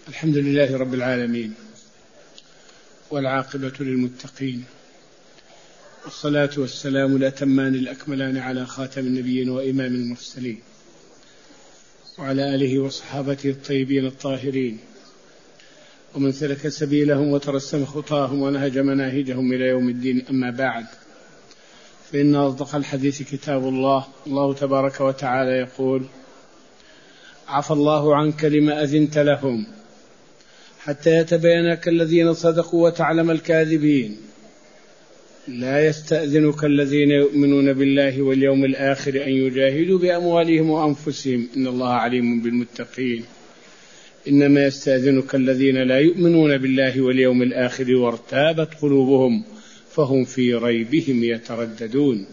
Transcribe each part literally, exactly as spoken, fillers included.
الحمد لله رب العالمين، والعاقبة للمتقين، والصلاة والسلام الأتمان الأكملان على خاتم النبيين وإمام المرسلين، وعلى آله وصحابته الطيبين الطاهرين، ومن سلك سبيلهم وترسم خطاهم ونهج مناهجهم إلى يوم الدين. أما بعد، فإن أصدق الحديث كتاب الله. الله تبارك وتعالى يقول: عفى الله عنك لما أذنت لهم حتى يتبين لك الذين صدقوا وتعلم الكاذبين. لا يستأذنك الذين يؤمنون بالله واليوم الآخر أن يجاهدوا بأموالهم وأنفسهم إن الله عليم بالمتقين. إنما يستأذنك الذين لا يؤمنون بالله واليوم الآخر وارتابت قلوبهم فهم في ريبهم يترددون.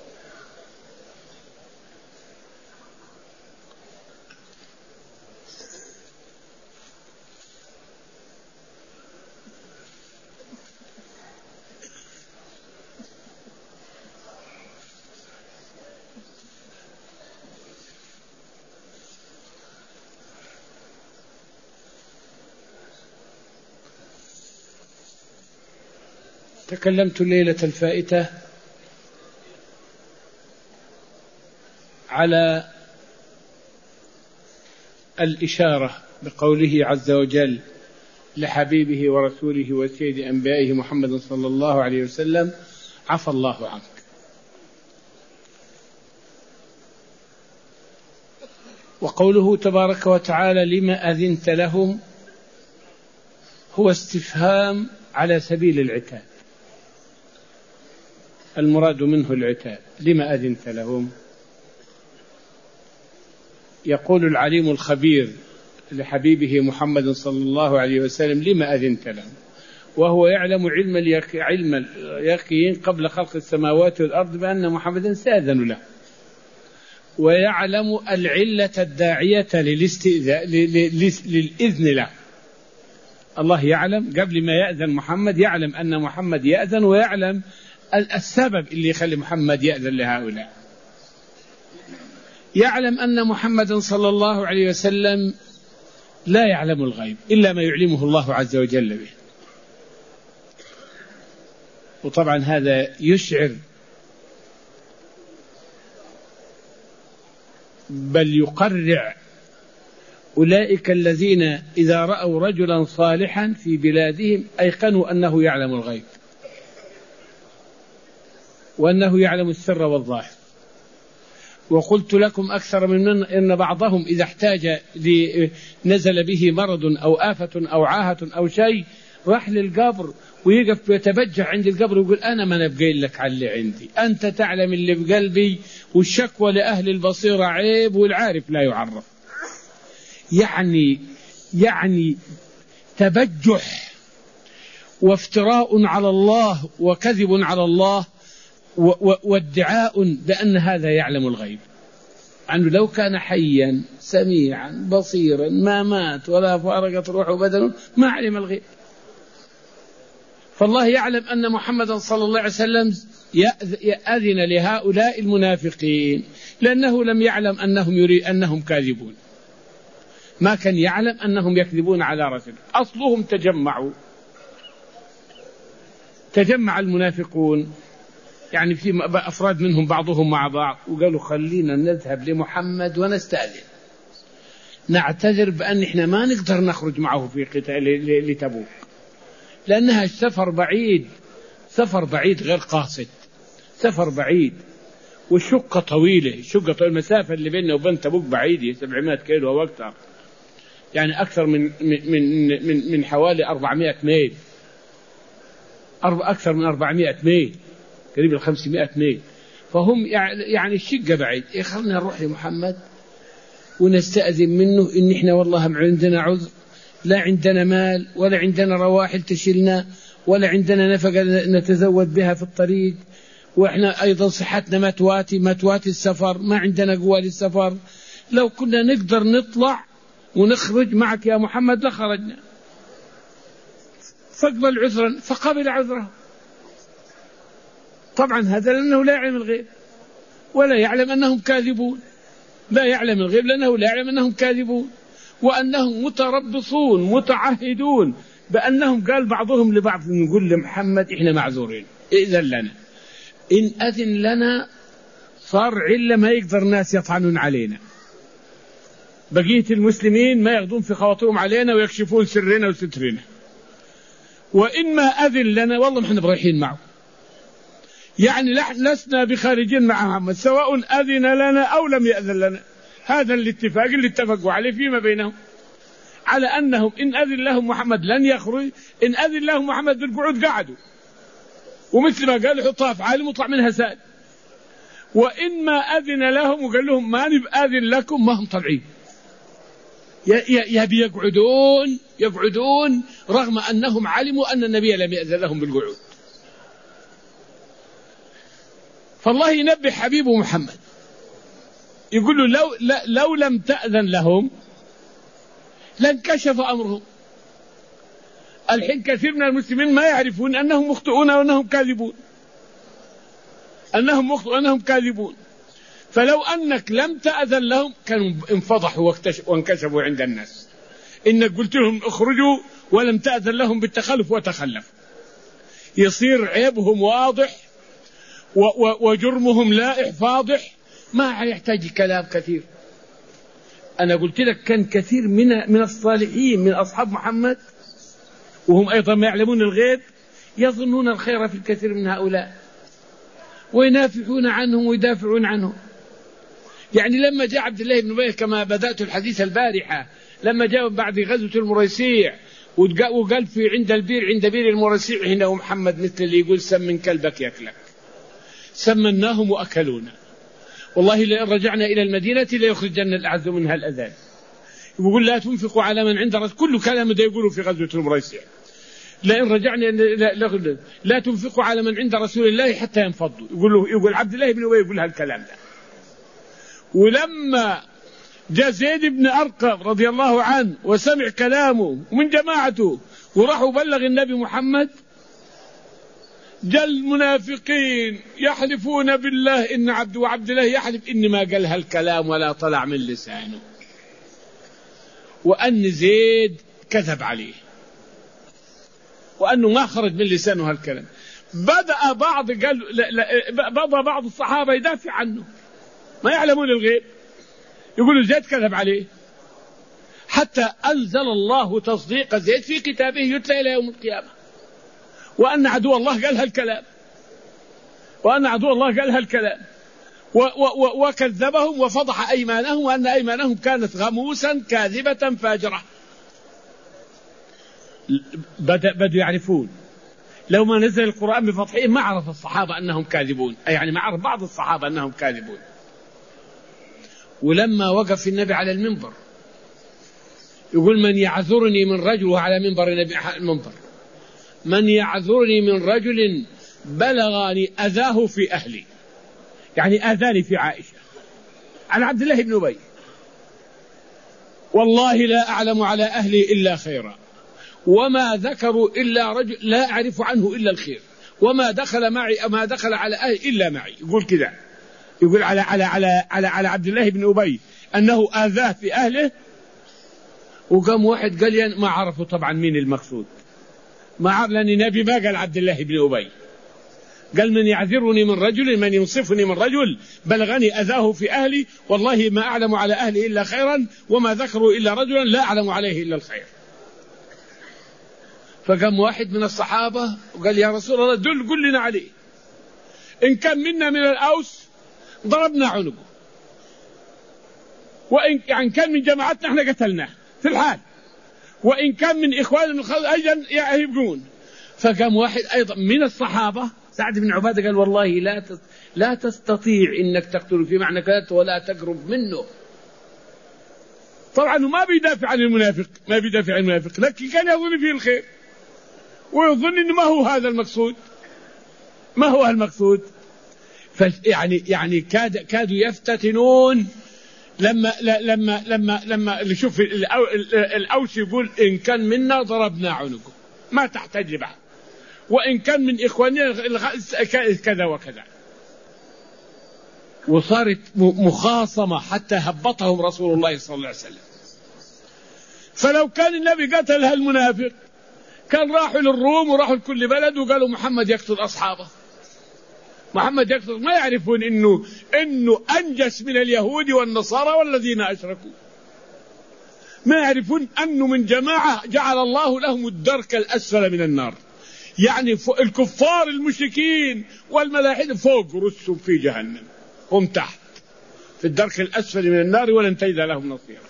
تكلمت الليلة الفائتة على الإشارة بقوله عز وجل لحبيبه ورسوله وسيد أنبيائه محمد صلى الله عليه وسلم: عفى الله عنك. وقوله تبارك وتعالى لما أذنت لهم هو استفهام على سبيل العتاب، المراد منه العتاب. لما أذنت لهم؟ يقول العليم الخبير لحبيبه محمد صلى الله عليه وسلم: لما أذنت لهم؟ وهو يعلم علم علم اليقين قبل خلق السماوات والأرض بأن محمدا سأذن له، ويعلم العلة الداعية للإذن له. الله يعلم قبل ما يأذن محمد، يعلم أن محمد يأذن، ويعلم السبب اللي يخلي محمد يأذن لهؤلاء. يعلم أن محمد صلى الله عليه وسلم لا يعلم الغيب إلا ما يعلمه الله عز وجل به. وطبعا هذا يشعر بل يقرع أولئك الذين إذا رأوا رجلا صالحا في بلادهم أيقنوا أنه يعلم الغيب وأنه يعلم السر والظاهر. وقلت لكم أكثر من من إن بعضهم إذا احتاج نزل به مرض أو آفة أو عاهة أو شيء راح للقبر ويقف يتبجح عند القبر ويقول: أنا ما نبقى لك على اللي عندي، أنت تعلم اللي بقلبي، والشكوى لأهل البصيرة عيب والعارف لا يعرف. يعني يعني تبجح وافتراء على الله وكذب على الله وادعاء بأن هذا يعلم الغيب، عنه لو كان حيا سميعا بصيرا ما مات ولا فارقت روحه بدنه ما علم الغيب. فالله يعلم أن محمد صلى الله عليه وسلم يأذن لهؤلاء المنافقين لأنه لم يعلم أنهم يريد أنهم كاذبون، ما كان يعلم أنهم يكذبون على رسله. أصلهم تجمعوا تجمع المنافقون، يعني في أفراد منهم بعضهم مع بعض، وقالوا: خلينا نذهب لمحمد ونستأذن، نعتذر بأن إحنا ما نقدر نخرج معه في قتال لتبوك، لأنها سفر بعيد، سفر بعيد غير قاصد، سفر بعيد، والشقة طويلة، الشقة طويلة، المسافة اللي بيننا وبين تبوك بعيدة سبعمائة كيلو أو أكثر، يعني أكثر من من من من حوالي أربعمائة ميل، أكثر من أربعمائة ميل، قريب الخمسمائة ميل. فهم يعني الشقة بعيد. إيه، خلنا نروح لمحمد ونستأذن منه إن إحنا والله ما عندنا عذر، لا عندنا مال ولا عندنا رواحل تشيلنا ولا عندنا نفقة نتزود بها في الطريق، وإحنا أيضا صحتنا ما تواتي ما تواتي السفر، ما عندنا قوة للسفر. لو كنا نقدر نطلع ونخرج معك يا محمد لخرجنا. فاقبل عذرا، فقبل عذره. طبعا هذا لأنه لا يعلم الغيب ولا يعلم أنهم كاذبون، لا يعلم الغيب لأنه لا يعلم أنهم كاذبون. وأنهم متربصون متعهدون بأنهم قال بعضهم لبعض نقول لمحمد إحنا معذورين إذن لنا، إن أذن لنا صار علة ما يقدر الناس يطعنون علينا، بقية المسلمين ما ياخذون في خواطرهم علينا ويكشفون سرنا وسترنا، وإن ما أذن لنا والله ما احنا رايحين معه، يعني لسنا بخارجين مع محمد سواء أذن لنا أو لم يأذن لنا. هذا الاتفاق اللي اتفقوا عليه فيما بينهم على أنهم إن أذن لهم محمد لن يخرج، إن أذن لهم محمد بالقعود قعدوا، ومثل ما قال حطها في عالم وطلع منها سائل، وإن ما أذن لهم وقال لهم ما نبأذن لكم ما هم طلعين، يبي يقعدون يقعدون رغم أنهم علموا أن النبي لم يأذن لهم بالقعود. فالله ينبه حبيبه محمد يقول له لو, لو لم تأذن لهم لانكشف أمرهم. الحين كثير من المسلمين ما يعرفون أنهم مخطئون وأنهم كاذبون، أنهم مخطئون وأنهم كاذبون، فلو أنك لم تأذن لهم كانوا انفضحوا وانكشفوا عند الناس، إنك قلت لهم اخرجوا ولم تأذن لهم بالتخلف وتخلفوا، يصير عيبهم واضح وجرمهم لائح فاضح، ما يحتاج كلام كثير. أنا قلت لك كان كثير من من الصالحين من أصحاب محمد وهم أيضا ما يعلمون الغيب يظنون الخير في الكثير من هؤلاء وينافحون عنهم ويدافعون عنهم. يعني لما جاء عبد الله بن أبي كما بدأت الحديث البارحة، لما جاء بعد غزوة المريسيع وقال في عند البير عند بير المريسيع هنا ومحمد مثل اللي يقول سمن كلبك يأكلك، سمناهم وأكلونا، والله لئن رجعنا إلى المدينة ليخرجن الأعز منها الأذان. يقول لا تنفقوا على من عند رسول، كل كلام ده يقوله في غزوة المريسيع، لئن رجعنا لا, لا, لا تنفقوا على من عند رسول الله حتى ينفضوا، يقول له يقول عبد الله بن أبي يقول هالكلام ده. ولما جاء زيد بن أرقم رضي الله عنه وسمع كلامه ومن جماعته وراح وبلغ النبي محمد، جاء المنافقين يحلفون بالله إن عبد وعبد الله يحلف إن ما قال هالكلام ولا طلع من لسانه، وأن زيد كذب عليه وأنه ما خرج من لسانه هالكلام. بدأ بعض قال بدأ بعض الصحابة يدافع عنه، ما يعلمون الغيب، يقولوا زيد كذب عليه، حتى أنزل الله تصديق زيد في كتابه يتلى إلى يوم القيامة، وأن عدو الله قال هالكلام، وأن عدو الله قال هالكلام وكذبهم وفضح أيمانهم، وأن أيمانهم كانت غموسا كاذبة فاجرة. بدأ بدوا يعرفون، لو ما نزل القرآن بفضحهم ما عرف الصحابة أنهم كاذبون، يعني ما عرف بعض الصحابة أنهم كاذبون. ولما وقف النبي على المنبر يقول من يعذرني من رجل على منبر النبي المنبر، من يعذرني من رجل بلغني أذاه في أهلي، يعني آذاني في عائشة، عن عبد الله بن أبي، والله لا أعلم على أهلي إلا خيرا، وما ذكروا إلا رجل لا أعرف عنه إلا الخير، وما دخل معي ما دخل على أهلي إلا معي. يقول كذا، يقول على على على على, على عبد الله بن أبي أنه آذاه في أهله. وقام واحد قال ما عرفوا طبعا مين المقصود، ما عرف، لأن النبي ما قال عبد الله بن أبي، قال من يعذرني من رجل، من ينصفني من رجل بلغني أذاه في أهلي، والله ما أعلم على أهلي إلا خيرا، وما ذكروا إلا رجلا لا أعلم عليه إلا الخير. فقام واحد من الصحابة وقال يا رسول الله دل قل لنا عليه، إن كان منا من الأوس ضربنا عنقه، وإن يعني كان من جماعتنا احنا قتلناه في الحال، وإن كان من إخوان من الخلق أيضا يبقون. فقام واحد أيضا من الصحابة سعد بن عبادة قال والله لا لا تستطيع إنك تقتل في معنى كذا ولا تقرب منه. طبعا ما بيدافع عن المنافق، ما بيدافع عن المنافق، لكن كان يظن فيه الخير ويظن إنه ما هو هذا المقصود، ما هو المقصود. يعني يعني كاد كادوا يفتتنون لما لما لما لما شوف الأوس يقول إن كان منا ضربنا عنقه ما تحتاج لبعض، وإن كان من إخواننا كذا وكذا. وصارت مخاصمة حتى هبطهم رسول الله صلى الله عليه وسلم. فلو كان النبي قتل هالمنافق كان راحوا للروم وراحوا لكل بلد وقالوا محمد يقتل أصحابه، محمد يقتل. ما يعرفون إنه إنه أنجس من اليهود والنصارى والذين أشركوا، ما يعرفون أنه من جماعة جعل الله لهم الدرك الأسفل من النار. يعني الكفار المشركين والملاحدة فوق رسوا في جهنم، هم تحت في الدرك الأسفل من النار ولن تجد لهم نصيرا.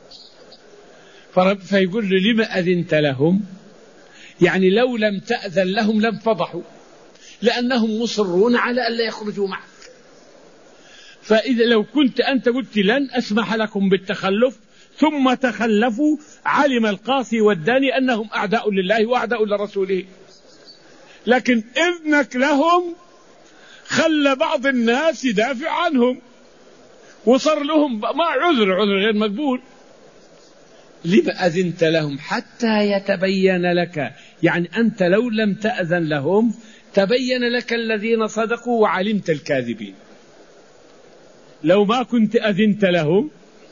فيقول له لما أذنت لهم؟ يعني لو لم تأذن لهم لم فضحوا، لأنهم مصرون على أن لا يخرجوا معك. فإذا لو كنت أنت قلت لن أسمح لكم بالتخلف ثم تخلفوا، علم القاصي والداني أنهم أعداء لله وأعداء لرسوله. لكن إذنك لهم خلى بعض الناس يدافع عنهم وصار لهم ما عذر عذر غير مقبول. لما أذنت لهم حتى يتبين لك، يعني أنت لو لم تأذن لهم تبين لك الذين صدقوا وعلمت الكاذبين. لو ما كنت أذنت لهم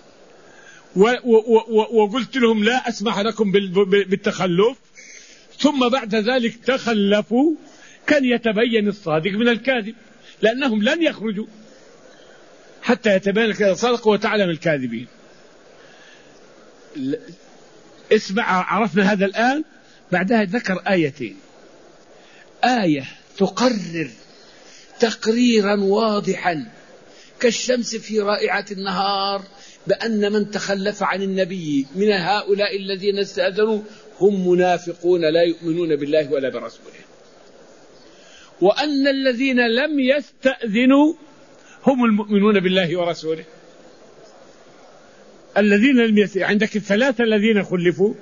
وقلت لهم لا أسمح لكم بالتخلف ثم بعد ذلك تخلفوا كان يتبين الصادق من الكاذب، لأنهم لن يخرجوا حتى يتبين لك الصادق وتعلم الكاذبين. اسمع، عرفنا هذا الآن. بعدها ذكر آيتين، آية تقرر تقريرا واضحا كالشمس في رائعة النهار بأن من تخلف عن النبي من هؤلاء الذين استأذنوا هم منافقون لا يؤمنون بالله ولا برسوله، وأن الذين لم يستأذنوا هم المؤمنون بالله ورسوله. الذين لم يستأذنوا عندك الثلاثة الذين خلفوا،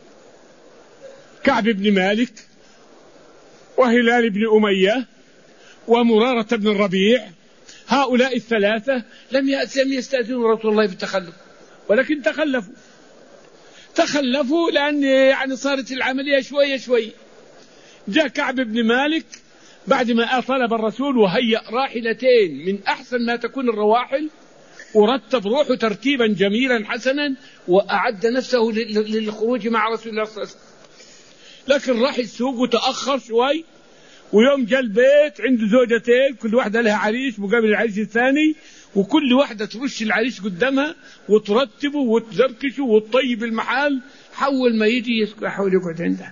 كعب بن مالك وهلال بن أمية ومرارة بن الربيع، هؤلاء الثلاثة لم يستأذنوا رسول الله بالتخلف، ولكن تخلفوا تخلفوا لأن يعني صارت العملية شوية شوية. جاء كعب بن مالك بعد ما طلب الرسول وهيأ راحلتين من أحسن ما تكون الرواحل، ورتب روحه ترتيبا جميلا حسنا، وأعد نفسه للخروج مع رسول الله صلى الله عليه وسلم. لكن راح السوق وتأخر شوي، ويوم جاء البيت عنده زوجتين كل واحدة لها عريس مقابل العريس الثاني، وكل واحدة ترش العريس قدامها وترتبه وتزركشه وتطيب المحال. حول ما يجي يحاول يقعد عنده.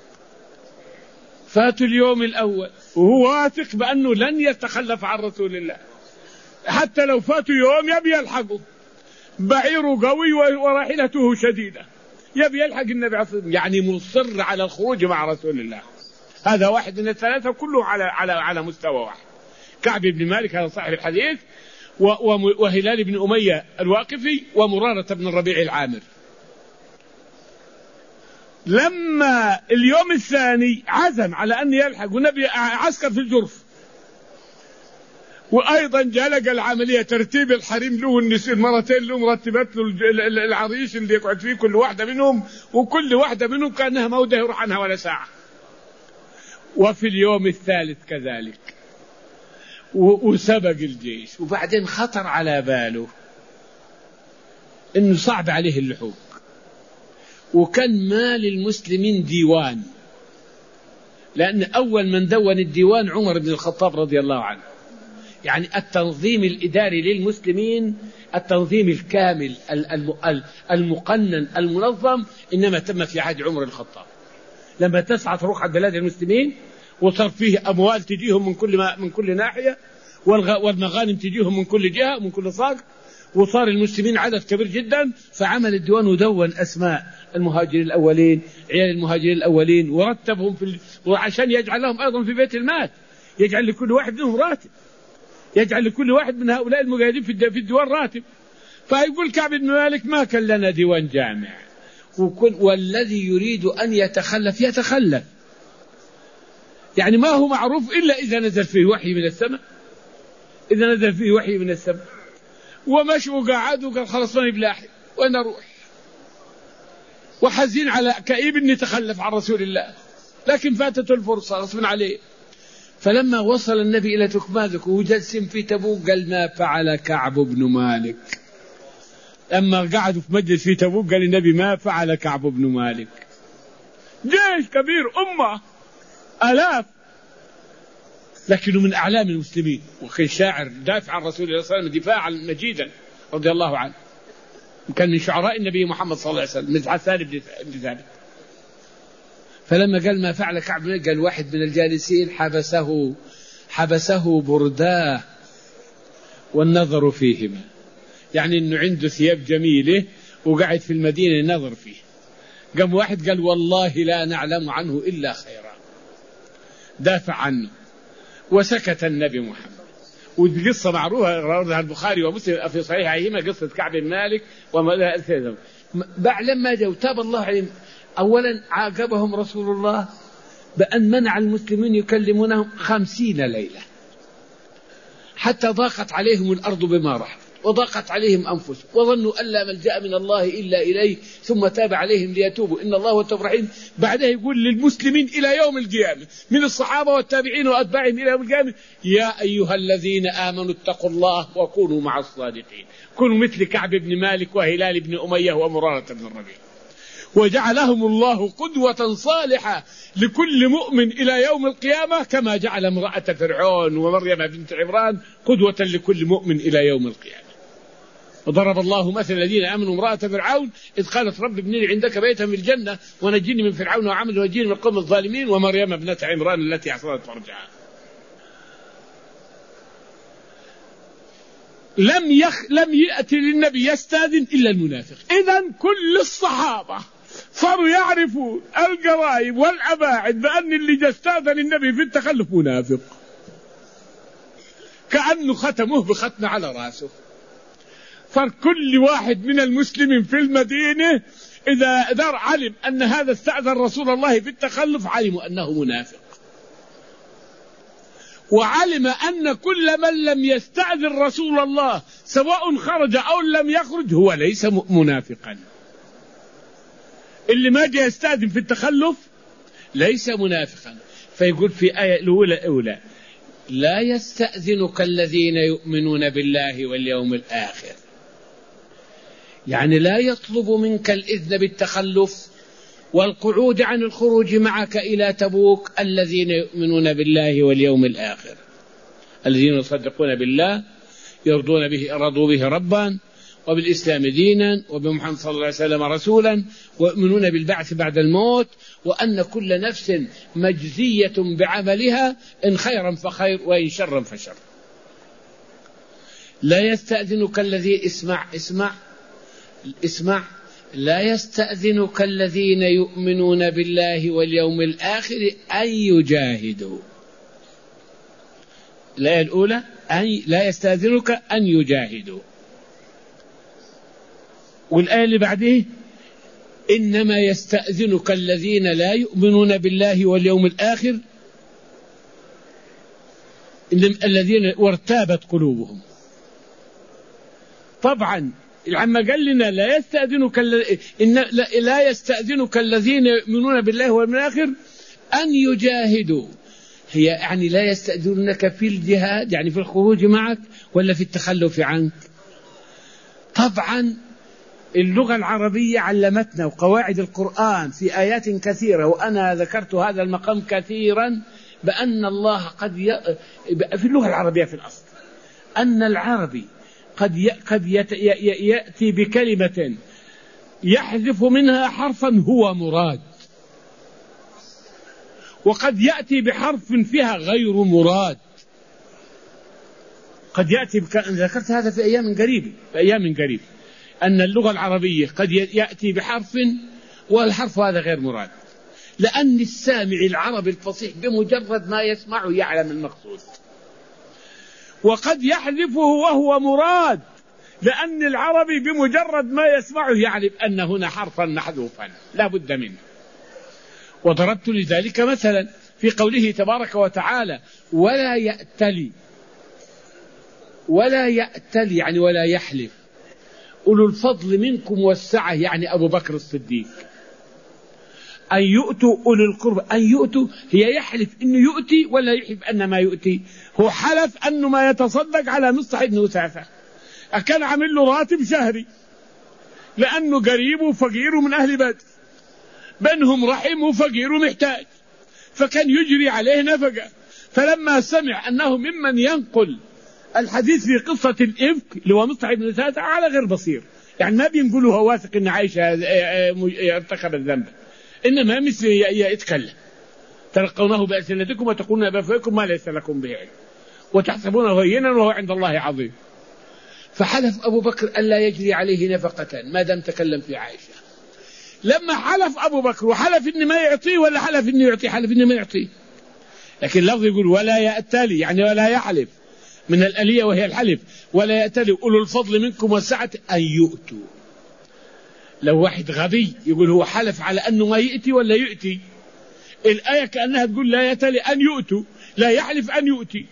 فاتوا اليوم الأول وهو واثق بأنه لن يتخلف عن رسول الله، حتى لو فاتوا يوم يبي يلحقه، بعيره قوي وراحلته شديدة، يبي يلحق النبي عليه الصلاة والسلام، يعني مصر على الخروج مع رسول الله. هذا واحد من الثلاثة كله على على على مستوى واحد. كعب بن مالك هذا صاحب الحديث، وهلال بن أمية الواقفي، ومرارة بن الربيع العامر. لما اليوم الثاني عزم على أن يلحق، والنبي عسكر في الجرف، وأيضا جلق العملية ترتيب الحريم له النساء مرتين له مرتبات له العريش اللي يقعد فيه كل واحدة منهم، وكل واحدة منهم كأنها مودة يروح عنها ولا ساعة. وفي اليوم الثالث كذلك، وسبق الجيش، وبعدين خطر على باله إنه صعب عليه اللحوق، وكان مال المسلمين ديوان، لأن أول من دون الديوان عمر بن الخطاب رضي الله عنه. يعني التنظيم الإداري للمسلمين، التنظيم الكامل المقنن المنظم، إنما تم في عهد عمر الخطاب، لما تسعة رقعة بلاد المسلمين وصار فيه أموال تجيهم من كل ما من كل ناحية، والمغانم تجيهم من كل جهة ومن كل صاق، وصار المسلمين عدد كبير جدا. فعمل الديوان ودون أسماء المهاجرين الأولين، عيال المهاجرين الأولين، ورتبهم في ال... وعشان يجعل لهم أيضا في بيت المال، يجعل لكل واحد منهم راتب، يجعل لكل واحد من هؤلاء المجاهدين في الديوان راتب. فيقول كعب بن مالك ما كان لنا ديوان جامع، والذي يريد أن يتخلف يتخلف، يعني ما هو معروف إلا إذا نزل فيه وحي من السماء، إذا نزل فيه وحي من السماء. ومشي وقعد وقال خلاص ماني بلاحق وأنا أروح، وحزين على كئيب إني تخلف عن رسول الله، لكن فاتته الفرصة غصبا عليه. فلما وصل النبي إلى تكماذك وجلس في تبوك قال ما فعل كعب بن مالك؟ أما قعدوا في مجلس في تبوك قال النبي ما فعل كعب بن مالك، جيش كبير أمة آلاف، لكنه من أعلام المسلمين، وكان شاعر دافع عن رسول الله صلى الله عليه وسلم دفاعا مجيدا رضي الله عنه، كان من شعراء النبي محمد صلى الله عليه وسلم مثل حسان بن ثابت. فلما قال ما فعل كعب بن مالك قال واحد من الجالسين حبسه حبسه برداه والنظر فيهما، يعني انه عنده ثياب جميلة وقعد في المدينة نظر فيه. قام واحد قال والله لا نعلم عنه إلا خيرا، دافع عنه وسكت النبي محمد. والقصة معروفة رواه البخاري ومسلم في صحيحهما، قصة كعب بن مالك وما بعد لما جاءوا تاب الله عليهم. أولا عاقبهم رسول الله بأن منع المسلمين يكلمونهم خمسين ليلة، حتى ضاقت عليهم الأرض بما رحبت وضاقت عليهم أنفسهم وظنوا أن لا ملجأ من الله إلا إليه ثم تاب عليهم ليتوبوا إن الله هو التواب الرحيم. بعدها يقول للمسلمين إلى يوم القيامة من الصحابة والتابعين وأتباعهم إلى يوم القيامة يا أيها الذين آمنوا اتقوا الله وكونوا مع الصادقين، كونوا مثل كعب بن مالك وهلال بن أمية ومرارة بن الربيع. وجعلهم الله قدوة صالحة لكل مؤمن إلى يوم القيامة، كما جعل امرأة فرعون ومريم بنت عمران قدوة لكل مؤمن إلى يوم القيامة. وضرب الله مثل الذين آمنوا امرأة فرعون إذ قالت رب ابن لي عندك بيتا في الجنة ونجيني من فرعون وعمله ونجيني من القوم الظالمين، ومريم ابنة عمران التي أحصنت فرجها. لم يخ لم يأتي للنبي يستأذن إلا المنافق. إذن كل الصحابة صاروا يعرفوا القرائب والأباعد بأن اللي استأذن النبي في التخلف منافق، كأنه ختمه بختم على رأسه. فكل واحد من المسلمين في المدينة إذا دار علم أن هذا استأذن رسول الله في التخلف علموا أنه منافق، وعلم أن كل من لم يستأذن رسول الله سواء خرج أو لم يخرج هو ليس منافقا. اللي ما جاء يستأذن في التخلف ليس منافقا. فيقول في آية الأولى الأولى لا يستأذنك الذين يؤمنون بالله واليوم الآخر، يعني لا يطلب منك الإذن بالتخلف والقعود عن الخروج معك إلى تبوك الذين يؤمنون بالله واليوم الآخر، الذين يصدقون بالله يرضون به رضوا به ربا وبالإسلام دينا وبمحمد صلى الله عليه وسلم رسولا ويؤمنون بالبعث بعد الموت وأن كل نفس مجزية بعملها إن خيرا فخير وإن شرا فشر. لا يستأذنك الذي اسمع اسمع اسمع لا يستأذنك الذين يؤمنون بالله واليوم الآخر أن يجاهدوا. الآية الأولى أن لا يستأذنك أن يجاهدوا، والآية اللي بعده إنما يستأذنك الذين لا يؤمنون بالله واليوم الآخر الذين وارتابت قلوبهم. طبعا عما قال لنا لا يستأذنك إن لا يستأذنك الذين يؤمنون بالله واليوم الآخر أن يجاهدوا، هي يعني لا يستأذنك في الجهاد يعني في الخروج معك ولا في التخلف عنك. طبعا اللغة العربية علمتنا وقواعد القرآن في آيات كثيرة، وأنا ذكرت هذا المقام كثيرا بأن الله قد ي... في اللغة العربية في الأصل أن العربي قد ي... قد يت... ي... يأتي بكلمة يحذف منها حرفا هو مراد، وقد يأتي بحرف فيها غير مراد. قد يأتي بك... ذكرت هذا في أيام قريبة في أيام قريبة أن اللغة العربية قد يأتي بحرف والحرف هذا غير مراد، لأن السامع العربي الفصيح بمجرد ما يسمعه يعلم المقصود. وقد يحذفه وهو مراد لأن العربي بمجرد ما يسمعه يعلم أن هنا حرفا محذوفا لا بد منه. وضربت لذلك مثلا في قوله تبارك وتعالى ولا يأتلي، ولا يأتلي يعني ولا يحلف أولو الفضل منكم والسعة يعني أبو بكر الصديق أن يؤتوا أولي القربى. أن يؤتوا هي يحلف أنه يؤتي ولا يحلف أن ما يؤتي؟ هو حلف أنه ما يتصدق على مصطح بن وثاثة، أكان عمل له راتب شهري لأنه قريب وفقير من أهل بدر، بينهم رحم وفقير ومحتاج، فكان يجري عليه نفقة. فلما سمع أنه ممن ينقل الحديث في قصة الإفك اللي هو مصطفى بن ساتة على غير بصير، يعني ما بينقله هو واثق أن عائشة ارتكب الذنب، إنما مثل يتكلم تلقونه بألسنتكم وتقولون بأفواهكم ما ليس لكم به علم وتحسبونه هينا وهو عند الله عظيم. فحلف أبو بكر ألا يجري عليه نفقة ما دام تكلم في عائشة. لما حلف أبو بكر وحلف إن ما يعطيه، ولا حلف إنه يعطيه؟ حلف إنه ما يعطيه. لكن اللفظ يقول ولا يأتلي، يعني ولا يحلف، من الألية وهي الحلف، ولا يأتلي أولو الفضل منكم والسعة أن يؤتوا. لو واحد غبي يقول هو حلف على أنه ما يأتي ولا يؤتي، الآية كأنها تقول لا يأتلي أن يؤتوا، لا يحلف أن يؤتي،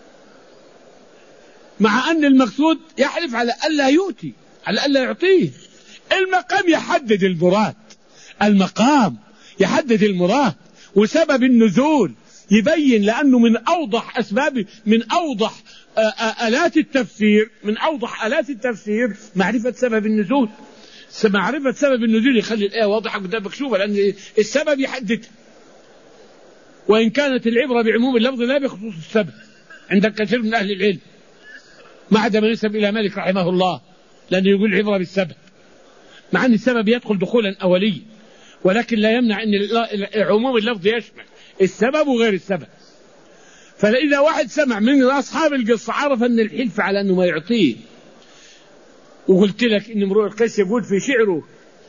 مع أن المقصود يحلف على ألا يؤتي، على ألا يعطيه. المقام يحدد المراد، المقام يحدد المراد، وسبب النزول يبين، لأنه من أوضح أسباب، من أوضح آلات التفسير، من أوضح آلات التفسير معرفة سبب النزول. معرفة سبب النزول يخلي الآية واضحة قدام مكشوفة، لأن السبب يحدد، وإن كانت العبرة بعموم اللفظ لا بخصوص السبب عند الكثير من أهل العلم، ما عدا من ينسب إلى مالك رحمه الله، لأنه يقول العبرة بالسبب، مع أن السبب يدخل دخولا أوليا، ولكن لا يمنع أن عموم اللفظ يشمل السبب وغير السبب. فإذا واحد سمع من أصحاب القصة عرف أن الحلف على أنه ما يعطيه. وقلت لك إن امرؤ القيس يقول في شعره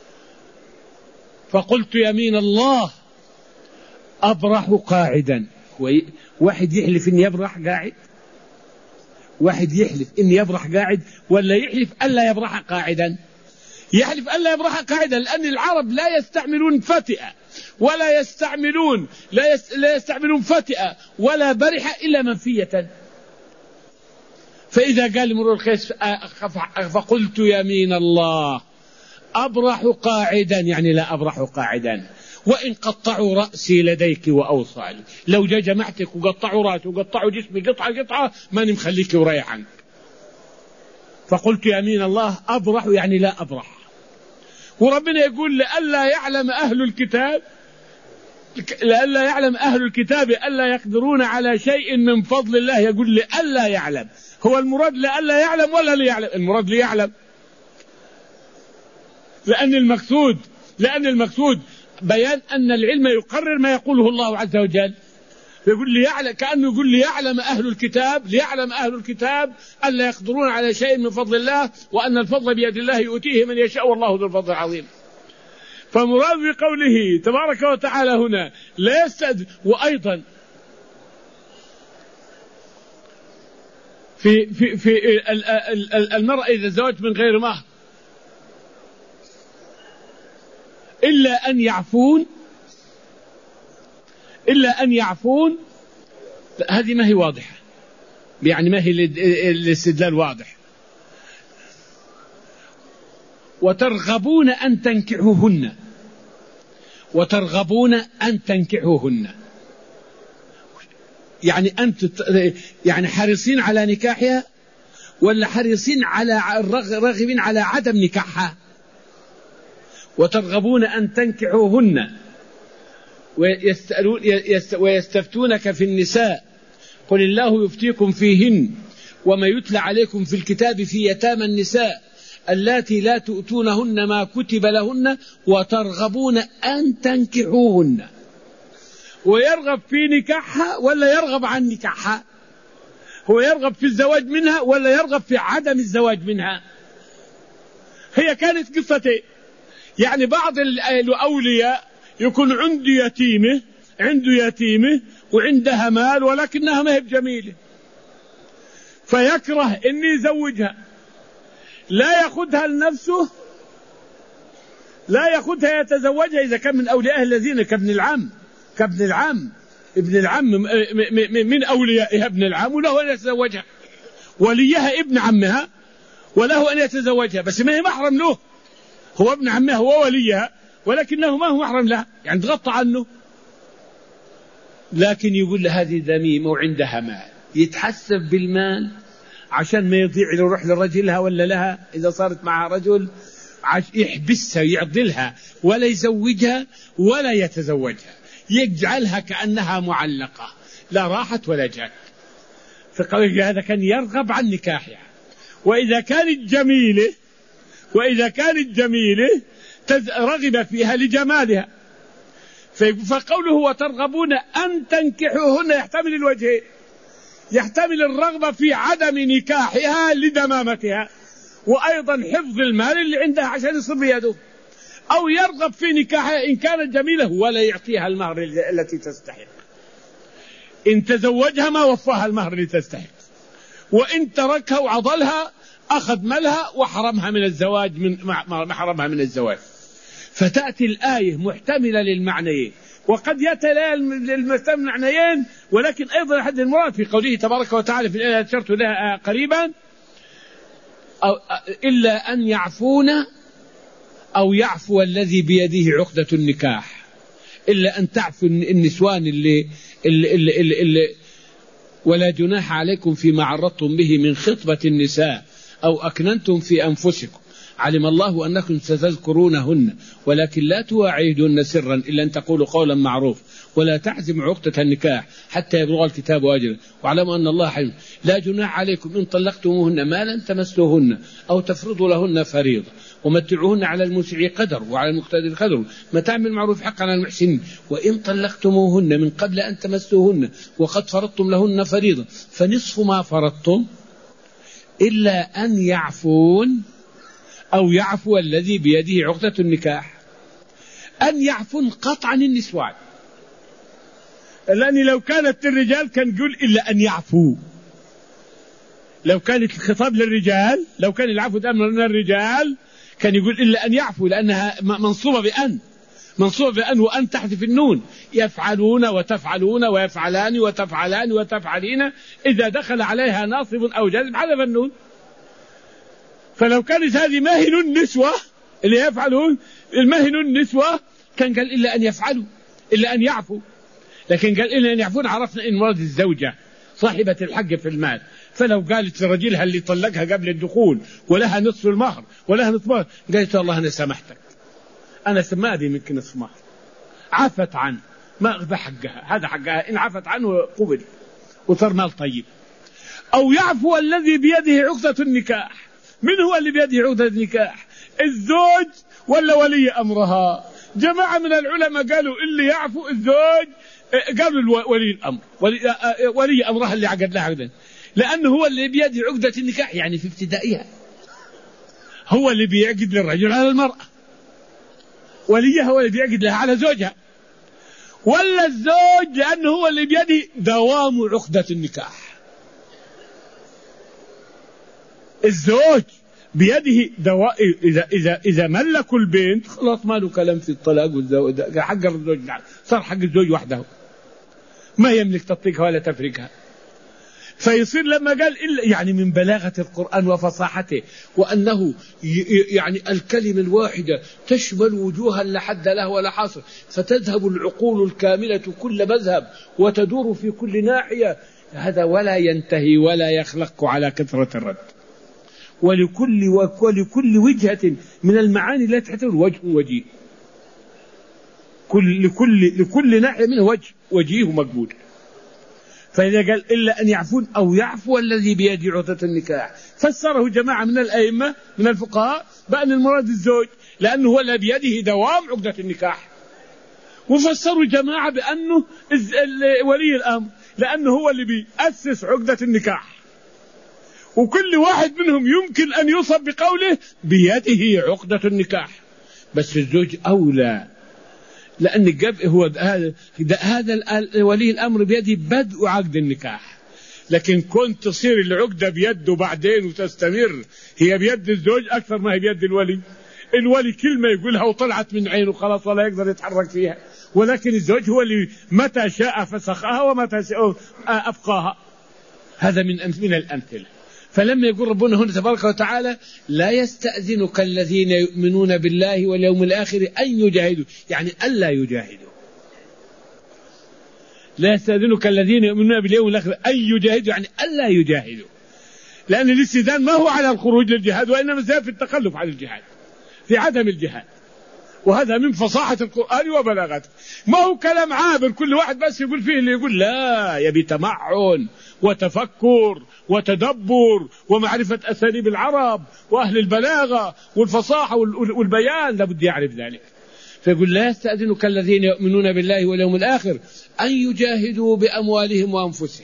فقلت يمين الله أبرح قاعدا. واحد يحلف إن يبرح قاعد؟ واحد يحلف إن يبرح قاعد ولا يحلف ألا يبرح قاعدا؟ يحلف ألا يبرح قاعدا، لأن العرب لا يستعملون فتئة ولا يستعملون لا, يست... لا يستعملون فتئة ولا برحة إلا منفية. فإذا قال امرؤ القيس فقلت يمين الله أبرح قاعدا، يعني لا أبرح قاعدا، وإن قطعوا رأسي لديك وأوصالي، لو جا جمعتك وقطعوا رأسي وقطعوا جسمي قطعة قطعة ما نمخليك وريح عنك. فقلت يمين الله أبرح يعني لا أبرح. وربنا يقول لألا يعلم أهل الكتاب لألا يعلم أهل الكتاب ألا يقدرون على شيء من فضل الله، يقول لألا يعلم. هو المراد لألا يعلم ولا ليعلم؟ المراد ليعلم، لأن المقصود لأن المقصود بيان أن العلم يقرر ما يقوله الله عز وجل. يقول ليعلم، كأنه يقول ليعلم أهل الكتاب ليعلم أهل الكتاب ألا يقدرون على شيء من فضل الله، وأن الفضل بيد الله يؤتيه من يشاء والله ذو الفضل العظيم. فمراد بقوله تبارك وتعالى هنا لا يستأذن. وأيضا في في في المرأة إذا زوجت من غير مهر إلا أن يعفون إلا أن يعفون هذه ما هي واضحة، يعني ما هي الاستدلال واضح. وترغبون أن تنكحوهن وترغبون أن تنكحوهن يعني أنت يعني حريصين على نكاحها ولا حريصين على راغبين على عدم نكاحها؟ وترغبون أن تنكحوهن ويستفتونك في النساء قل الله يفتيكم فيهن وما يتلى عليكم في الكتاب في يتامى النساء اللاتي لا تؤتونهن ما كتب لهن وترغبون أن تنكحوهن. ويرغب في نكاحها ولا يرغب عن نكاحها؟ هو يرغب في الزواج منها ولا يرغب في عدم الزواج منها؟ هي كانت قصتين، يعني بعض الأولياء يكون عنده يتيمة عنده يتيمة وعندها مال ولكنها ما هي بجميلة، فيكره إني يزوجها، لا يأخذها لنفسه لا يأخذها يتزوجها إذا كان من أولياء الذين كابن العم كابن العم ابن العم من أوليائها ابن العم، وله أن يتزوجها، وليها ابن عمها وله أن يتزوجها، بس ما هي محرم له، هو ابن عمها هو وليها ولكنه ما هو محرم لها، يعني تغطى عنه. لكن يقول له هذه ذميمة وعندها مال، يتحسب بالمال عشان ما يضيع يروح لرجلها ولا لها إذا صارت معها رجل، يحبسها يعضلها ولا يزوجها ولا يتزوجها، يجعلها كأنها معلقة لا راحت ولا جات. فقال هذا كان يرغب عن نكاحها، وإذا كانت جميلة وإذا كانت جميلة رغب فيها لجمالها. فقوله وترغبون أن تنكحوهن يحتمل الوجهين، يحتمل الرغبة في عدم نكاحها لدمامتها، وأيضا حفظ المال اللي عندها عشان يصير بيده، أو يرغب في نكاحها إن كانت جميلة ولا يعطيها المهر التي تستحق. إن تزوجها ما وفاها المهر اللي تستحق، وإن تركها وعضلها أخذ مالها وحرمها من الزواج من محرمها من الزواج. فتأتي الآية محتملة للمعنيين، وقد يأتي المعنيين ولكن أيضا أحد المراد في قوله تبارك وتعالى في الآية أشرت لها قريبا أو إلا أن يعفون أو يعفو الذي بيده عقدة النكاح، إلا أن تعفوا النسوان اللي, اللي, اللي, اللي, اللي ولا جناح عليكم فيما عرضتم به من خطبة النساء أو أكننتم في أنفسكم علم الله أنكم ستذكرونهن ولكن لا تواعدون سرا إلا أن تقولوا قولا معروف ولا تحزم عقدة النكاح حتى يبلغ الكتاب أجله واعلموا أن الله حليم. لا جناح عليكم إن طلقتموهن ما لم تمسوهن أو تفرضوا لهن فريضة ومتعوهن على المسع قدر وعلى المقتدر قدر متاع بالمعروف حقا على المحسنين. وإن طلقتموهن من قبل أن تمسوهن وقد فرضتم لهن فريضة فنصف ما فرضتم إلا أن يعفون أو يعفو الذي بيده عقدة النكاح. أن يعفون قطعا النسوان، لأن لو كانت الرجال كان يقول إلا أن يعفو، لو كانت الخطاب للرجال لو كان العفو أمر من الرجال كان يقول إلا أن يعفو، لأنها منصوبة بأن منصوبة بأن وأن تحذف النون. يفعلون وتفعلون ويفعلان وتفعلان وتفعلين إذا دخل عليها ناصب أو جازم حذف النون. فلو كانت هذه ماهن النسوة اللي يفعلون الماهن النسوة كان قال إلا أن يفعلوا إلا أن يعفوا، لكن قال إلا أن يعفون عرفنا إن مراد الزوجة صاحبة الحق في المال. فلو قالت لرجلها اللي طلقها قبل الدخول ولها نصف المهر ولها نصف مهر قالت الله أنا سامحتك أنا ما أبي منك نصف مهر، عفت عنه ما أخذ حقها، هذا حقها إن عفت عنه قبل وصار مال طيب. أو يعفو الذي بيده عقدة النكاح. من هو اللي بيده عقدة النكاح؟ الزوج ولا ولي أمرها؟ جماعة من العلماء قالوا اللي يعفو الزوج، قالوا ولي الأمر ولي, ولي أمرها اللي عقد لها عقدا، لأنه هو اللي بيده عقدة النكاح يعني في ابتدائها، هو اللي بيعقد للرجل على المرأة، وليها هو اللي بيعقد لها على زوجها. ولا الزوج لأنه هو اللي بيده دوام عقدة النكاح. الزوج بيده دواء إذا إذا إذا ملكوا البنت خلاص ما له كلام في الطلاق والزواج، حق الزوج صار حق الزوج وحده، ما يملك تطلقها ولا تفرقها. فيصير لما قال إلا يعني من بلاغة القرآن وفصاحته وأنه يعني الكلمة الواحدة تشمل وجوها لا حد له ولا حصر، فتذهب العقول الكاملة كل مذهب وتدور في كل ناحية، هذا ولا ينتهي ولا يخلق على كثرة الرد. ولكل ولكل وجهة من المعاني لا تحتمل وجه وجيه، كل لكل لكل ناحية منه وجه وجيه مقبول. فإذا قال إلا أن يعفون أو يعفو الذي بيده عقدة النكاح فسره جماعة من الأئمة من الفقهاء بأن المراد الزوج لأنه هو الذي بيده دوام عقدة النكاح، وفسروا جماعة بأنه ولي الأمر لأنه هو اللي بيأسس عقدة النكاح. وكل واحد منهم يمكن أن يوصف بقوله بيده عقدة النكاح، بس الزوج أولى لأن هو هذا هذا ولي الأمر بيده بدء عقد النكاح. لكن كنت تصير العقدة بيده بعدين وتستمر، هي بيد الزوج أكثر ما هي بيد الولي. الولي كلمة يقولها وطلعت من عينه خلاص ولا يقدر يتحرك فيها، ولكن الزوج هو اللي متى شاء فسخها ومتى شاء أبقاها. هذا من من الأمثلة. فلما يقول ربنا هنا تبارك وتعالى لا يستأذنك الذين يؤمنون بالله واليوم الآخر أن يجاهدوا، يعني ألا يجاهدوا. لا يستأذنك الذين يؤمنون باليوم الآخر أن يجاهدوا يعني ألا يجاهدوا، لأن الاستئذان ما هو على الخروج للجهاد وإنما في التخلف عن الجهاد، في عدم الجهاد. وهذا من فصاحة القرآن وبلاغته، ما هو كلام عابر كل واحد بس يقول فيه اللي يقول، لا، يبي تمعن وتفكر وتدبر ومعرفة أساليب العرب وأهل البلاغة والفصاحة والبيان، لابد يعرف ذلك. فيقول لا يستأذنك الذين يؤمنون بالله واليوم الآخر أن يجاهدوا بأموالهم وأنفسهم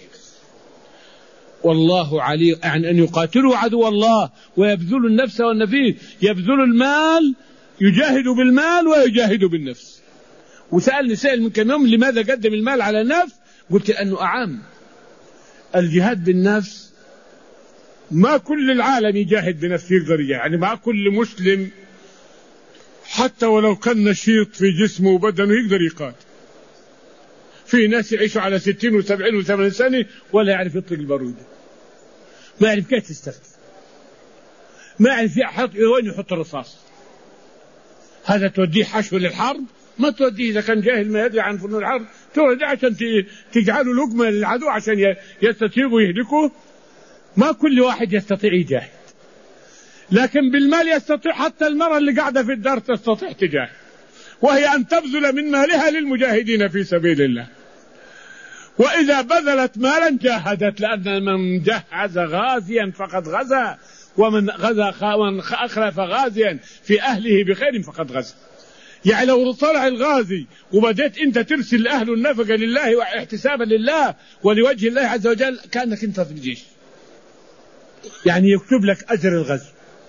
والله عليم، يعني أن يقاتلوا عدو الله ويبذلوا النفس والنفيس، يبذلوا المال، يجاهدوا بالمال ويجاهدوا بالنفس. وسألني سائل من كم يوم لماذا قدم المال على النفس؟ قلت أنه أعم. الجهاد بالنفس ما كل العالم يجاهد بنفسه يقدر، يعني ما كل مسلم حتى ولو كان نشيط في جسمه وبدنه يقدر يقاتل. في ناس يعيشوا على ستين وسبعين وثمانين سنة ولا يعرف يطلق البارودة، ما يعرف كيف تستخدم، ما يعرف يحط وين يحط الرصاص. هذا توديه حشو للحرب؟ ما توديه إذا كان جاهل ما يدري عن فنون الحرب، توديه عشان تجعله لقمة للعدو عشان يستطيعوا يهلكوه. ما كل واحد يستطيع يجاهد، لكن بالمال يستطيع. حتى المرأة اللي قاعدة في الدار تستطيع تجاهد، وهي أن تبذل من مالها للمجاهدين في سبيل الله. وإذا بذلت مالا جاهدت، لأن من جهز غازيا فقد غزا، ومن غزا ومن أخلف غازيا في أهله بخير فقد غزا. يعني لو طلع الغازي وبدأت أنت ترسل لأهله النفقة لله واحتسابا لله ولوجه الله عز وجل، كأنك أنت في الجيش، يعني يكتب لك أجر الغزو.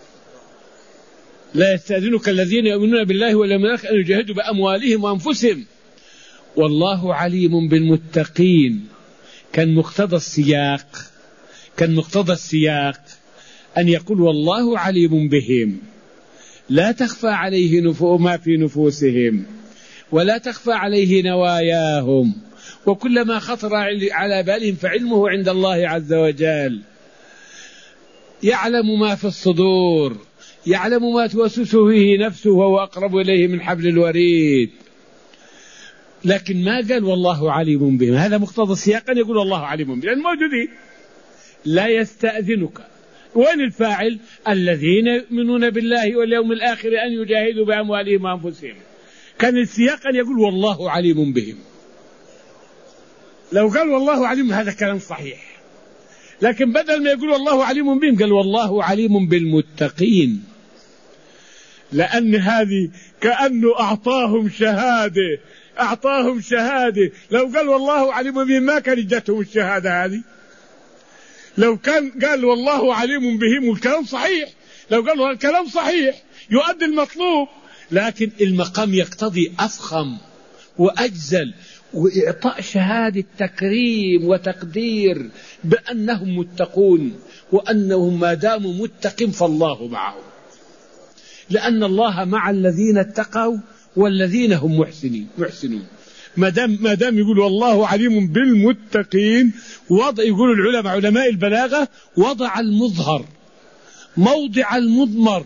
لا يستأذنك الذين يؤمنون بالله واليوم الآخر أن يجاهدوا بأموالهم وأنفسهم والله عليم بالمتقين. كان مقتضى السياق كان مقتضى السياق أن يقول والله عليم بهم، لا تخفى عليه نفو ما في نفوسهم ولا تخفى عليه نواياهم، وكل ما خطر على بالهم فعلمه عند الله عز وجل. يعلم ما في الصدور، يعلم ما توسوس فيه نفسه وهو أقرب إليه من حبل الوريد. لكن ما قال والله عليم بهم. هذا مقتضى السياق أن يقول الله عليم بهم، لأن موجودين. لا يستأذنك، وين الفاعل؟ الذين يؤمنون بالله واليوم الآخر أن يجاهدوا بأموالهم وأنفسهم. كان السياق أن يقول والله عليم بهم. لو قال والله عليم هذا كلام صحيح، لكن بدل ما يقول والله عليم بهم قال والله عليم بالمتقين، لأن هذه كأنه أعطاهم شهادة أعطاهم شهادة. لو قال والله عليم بهم ما كان جاتهم الشهادة هذه. لو كان قال والله عليم بهم والكلام صحيح، لو قالوا الكلام صحيح يؤدي المطلوب، لكن المقام يقتضي أفخم وأجزل، وإعطاء شهادة تكريم وتقدير بأنهم متقون، وأنهم ما داموا متقين فالله معهم، لأن الله مع الذين اتقوا والذين هم محسنين محسنون. ما دام ما دام يقول والله عليم بالمتقين، وضع يقول العلماء علماء البلاغة وضع المظهر موضع المضمر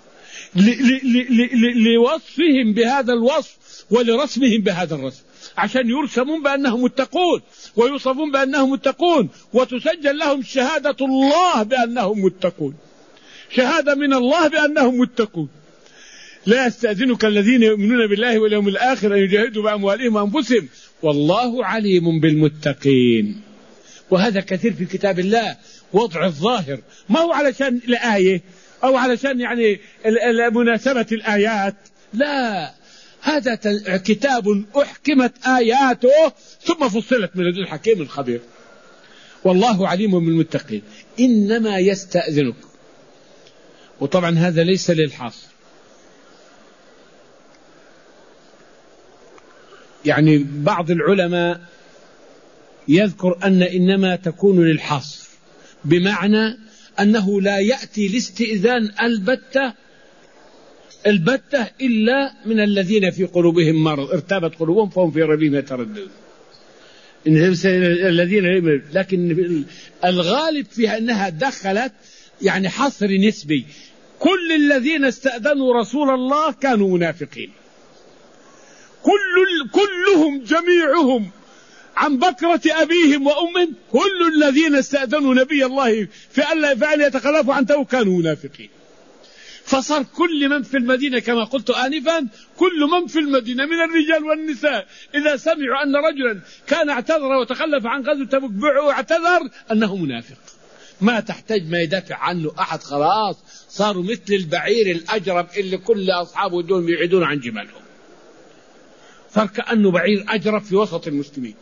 لوصفهم بهذا الوصف ولرسمهم بهذا الرسم، عشان يرسمون بأنهم متقون ويوصفون بأنهم متقون، وتسجل لهم شهادة الله بأنهم متقون، شهادة من الله بأنهم متقون. لا يستأذنك الذين يؤمنون بالله واليوم الآخر أن يجاهدوا بأموالهم وأنفسهم والله عليم بالمتقين. وهذا كثير في كتاب الله، وضع الظاهر، ما هو علشان الآية أو علشان يعني مناسبة الآيات، لا، هذا كتاب أحكمت آياته ثم فصلت من لدن الحكيم الخبير. والله عليم بالمتقين. إنما يستأذنك، وطبعا هذا ليس للحصر، يعني بعض العلماء يذكر أن إنما تكون للحصر، بمعنى أنه لا يأتي الاستئذان البتة البتة إلا من الذين في قلوبهم مرض ارتابت قلوبهم فهم في ريبهم يترددون، الذين. لكن الغالب فيها أنها دخلت يعني حصر نسبي. كل الذين استأذنوا رسول الله كانوا منافقين، كل كلهم جميعهم عن بكرة أبيهم وأمهم، كل الذين استأذنوا نبي الله فأن يتخلفوا عن تو كانوا منافقين. فصار كل من في المدينة كما قلت آنفا، كل من في المدينة من الرجال والنساء إذا سمعوا أن رجلا كان اعتذر وتخلف عن غزوة تبوك بعوا واعتذر أنه منافق، ما تحتاج ما يدافع عنه أحد، خلاص صاروا مثل البعير الأجرب اللي كل أصحابه دون يعيدون عن جمالهم، صار كأنه بعير أجرب في وسط المسلمين.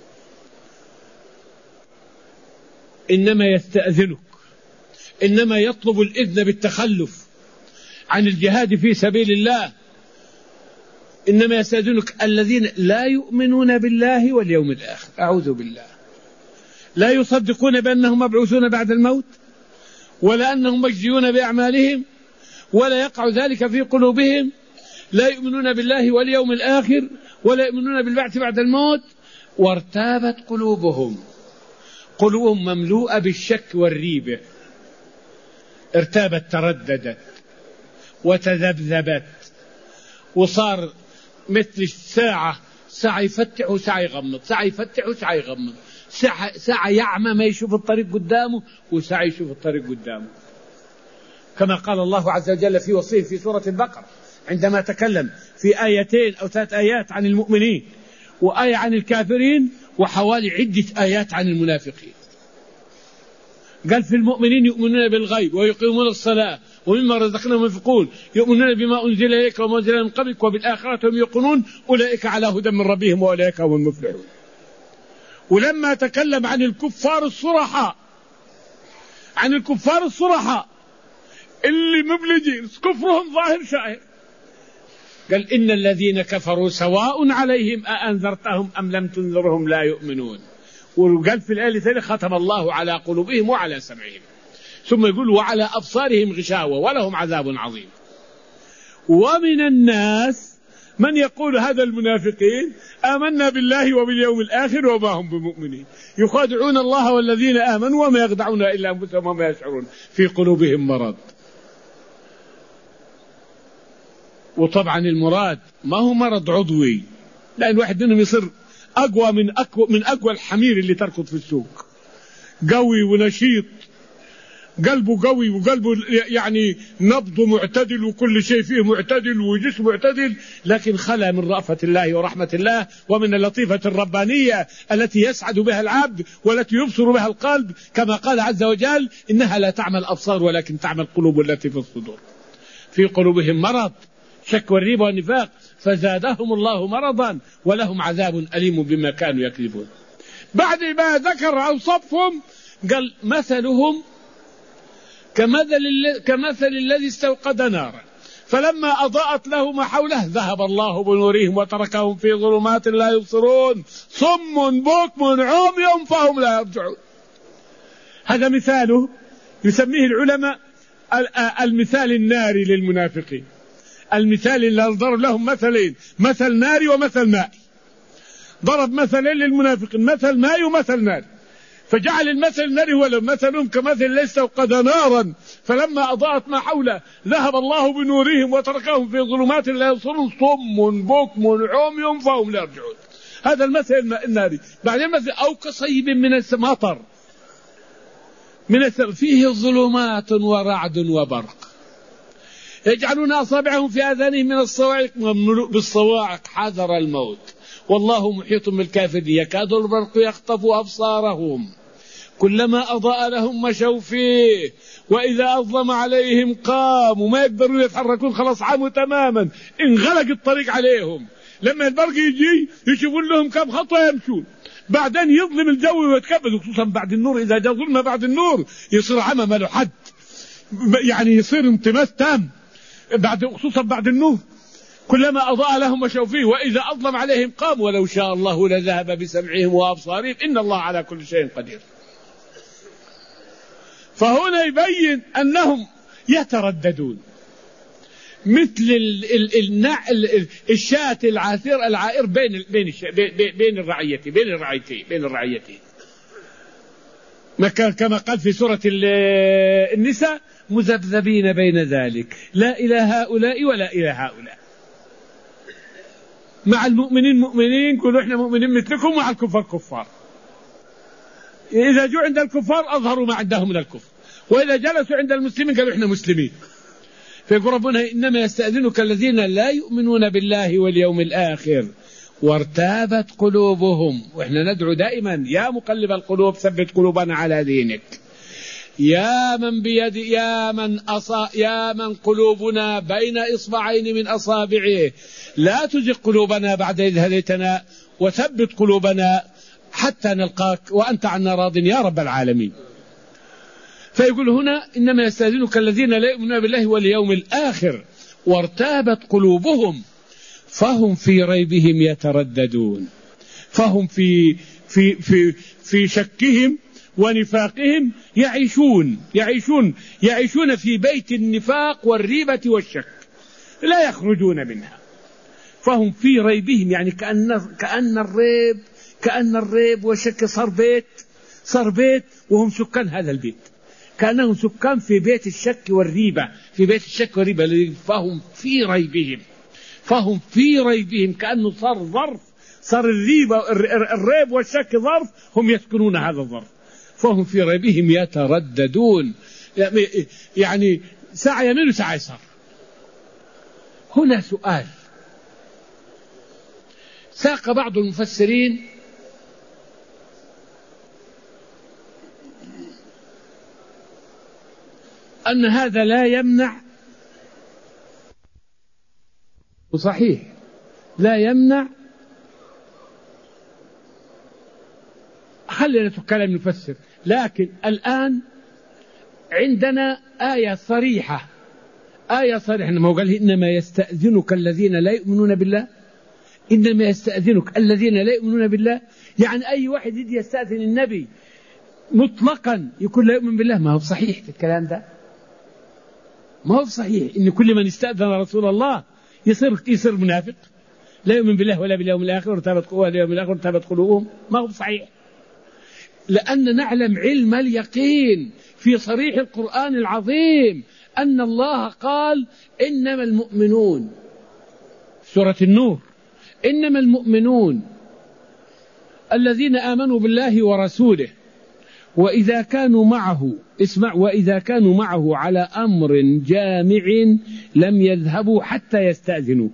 إنما يستأذنك، إنما يطلب الإذن بالتخلف عن الجهاد في سبيل الله، إنما يستأذنك الذين لا يؤمنون بالله واليوم الآخر، أعوذ بالله، لا يصدقون بأنهم مبعوثون بعد الموت، ولا أنهم مجزيون بأعمالهم، ولا يقع ذلك في قلوبهم، لا يؤمنون بالله واليوم الآخر، ولا يؤمنون بالبعث بعد الموت، وارتابت قلوبهم، قلوبهم مملوءة بالشك والريبة، ارتابت، ترددت وتذبذبت، وصار مثل الساعة، ساعة يفتح وساعة يغمض، ساعة يفتح وساعة يغمض، ساعة, ساعة يعمى ما يشوف الطريق قدامه، وساعة يشوف الطريق قدامه، كما قال الله عز وجل في وصيه في سورة البقرة عندما تكلم في آيتين أو ثلاث آيات عن المؤمنين وآية عن الكافرين وحوالي عدة آيات عن المنافقين. قال في المؤمنين يؤمنون بالغيب ويقيمون الصلاة ومما رزقناهم ينفقون، يؤمنون بما أنزل إليك وما أنزل من قبلك وبالآخرة هم يوقنون، أولئك على هدى من ربهم وأولئك هم المفلحون. ولما تكلم عن الكفار الصرحاء، عن الكفار الصرحاء اللي مبلجين كفرهم ظاهر شائع، قال إن الذين كفروا سواء عليهم أأنذرتهم أم لم تنذرهم لا يؤمنون. وقال في الآية الثانية ختم الله على قلوبهم وعلى سمعهم، ثم يقول وعلى أبصارهم غشاوة ولهم عذاب عظيم. ومن الناس من يقول هذا المنافقين آمنا بالله وباليوم الآخر وما هم بمؤمنين، يخادعون الله والذين آمنوا وما يخدعون إلا أنفسهم وما يشعرون، في قلوبهم مرض. وطبعا المراد ما هو مرض عضوي، لأن واحد منهم يصير أقوى من أقوى من أقوى الحمير اللي تركض في السوق، قوي ونشيط، قلبه قوي وقلبه يعني نبضه معتدل وكل شيء فيه معتدل وجسمه معتدل، لكن خلا من رأفة الله ورحمة الله ومن اللطيفة الربانية التي يسعد بها العبد والتي يبصر بها القلب، كما قال عز وجل إنها لا تعمى الأبصار ولكن تعمى القلوب التي في الصدور. في قلوبهم مرض، شك والريبة والنفاق، فزادهم الله مرضا ولهم عذاب أليم بما كانوا يكذبون. بعد ما ذكر أوصافهم قال مثلهم كمثل, كمثل الذي استوقد نارا فلما أضاءت له ما حوله ذهب الله بنورهم وتركهم في ظلمات لا يبصرون صم بكم عمي فهم لا يرجعون. هذا مثاله يسميه العلماء المثال الناري للمنافقين. المثال اللي ضرب لهم مثلين، مثل ناري ومثل مائي. ضرب مثلين للمنافقين، مثل مائي ومثل ناري، فجعل المثل الناري هو مثلهم كمثل الذي استوقد نارا فلما أضاءت ما حوله ذهب الله بنورهم وتركهم في ظلمات لا يبصرون صم بكم عمي فهم لا يرجعون. هذا المثل الناري. بعدين مثل أو كصيب من المطر من فيه ظلمات ورعد وبرق يجعلون أصابعهم في آذانهم من الصواعق ومملوء بالصواعق حذر الموت والله محيط بالكافرين يكاد البرق يخطف أبصارهم كلما أضاء لهم مشوا فيه وإذا أظلم عليهم قاموا ما يقدرون يتحركون خلاص عاموا تماما انغلق الطريق عليهم. لما البرق يجي يشوفون لهم كم خطوة يمشون، بعدين يظلم الجو ويتكبد، خصوصا بعد النور. إذا جاء ظلمة بعد النور يصير عمى ما له حد، يعني يصير انتماس تام بعد، خصوصا بعد النور. كلما أضاء لهم مشوا فيه وإذا أظلم عليهم قاموا ولو شاء الله لذهب بسمعهم وأبصارهم إن الله على كل شيء قدير. فهنا يبين أنهم يترددون مثل الشاة العاثر العائر بين بين بين الرعيتين بين الرعيتين بين الرعيتين كما قال في سورة النساء مذبذبين بين ذلك لا إلى هؤلاء ولا إلى هؤلاء. مع المؤمنين مؤمنين كلوا احنا مؤمنين مثلكم، مع الكفار كفار. إذا جو عند الكفار أظهروا ما عندهم من الكفر، وإذا جلسوا عند المسلمين قالوا احنا مسلمين. فيقول ربنا إنما يستأذنك الذين لا يؤمنون بالله واليوم الآخر وارتابت قلوبهم. وإحنا ندعو دائما يا مقلب القلوب ثبت قلوبنا على دينك، يا من بيد يا من أصا يا من قلوبنا بين إصبعين من أصابعه لا تزغ قلوبنا بعد إذ هديتنا وثبت قلوبنا حتى نلقاك وأنت عنا راض يا رب العالمين. فيقول هنا إنما يستأذنك الذين لا يؤمنون بالله واليوم الآخر وارتابت قلوبهم فهم في ريبهم يترددون. فهم في في في في شكهم ونفاقهم يعيشون يعيشون يعيشون في بيت النفاق والريبة والشك لا يخرجون منها. فهم في ريبهم يعني كأن كأن الريب كأن الريب والشك صار بيت صار بيت وهم سكان هذا البيت، كأنهم سكان في بيت الشك والريبة في بيت الشك والريبة. فهم في ريبهم فهم في ريبهم كأنه صار ظرف، صار الريبة الريب والشك ظرف هم يسكنون هذا الظرف. فهم في ريبهم يترددون يعني ساعة يمين وساعة يسار. هنا سؤال ساق بعض المفسرين أن هذا لا يمنع، وصحيح لا يمنع، خلينا نتكلم نفسر، لكن الآن عندنا آية صريحة آية صريحة ما هو قال إنما يستأذنك الذين لا يؤمنون بالله. إنما يستأذنك الذين لا يؤمنون بالله يعني أي واحد يجي يستأذن النبي مطلقا يكون لا يؤمن بالله. ما هو صحيح في الكلام ده، ما هو صحيح إن كل من استأذن رسول الله يصير يصير منافق لا يؤمن بالله ولا باليوم الآخر وارتابت اليوم الآخر وارتابت قلوبهم. ما هو صحيح، لأن نعلم علم اليقين في صريح القرآن العظيم أن الله قال إنما المؤمنون، سورة النور، إنما المؤمنون الذين آمنوا بالله ورسوله وإذا كانوا معه اسمع وإذا كانوا معه على أمر جامع لم يذهبوا حتى يستأذنوا.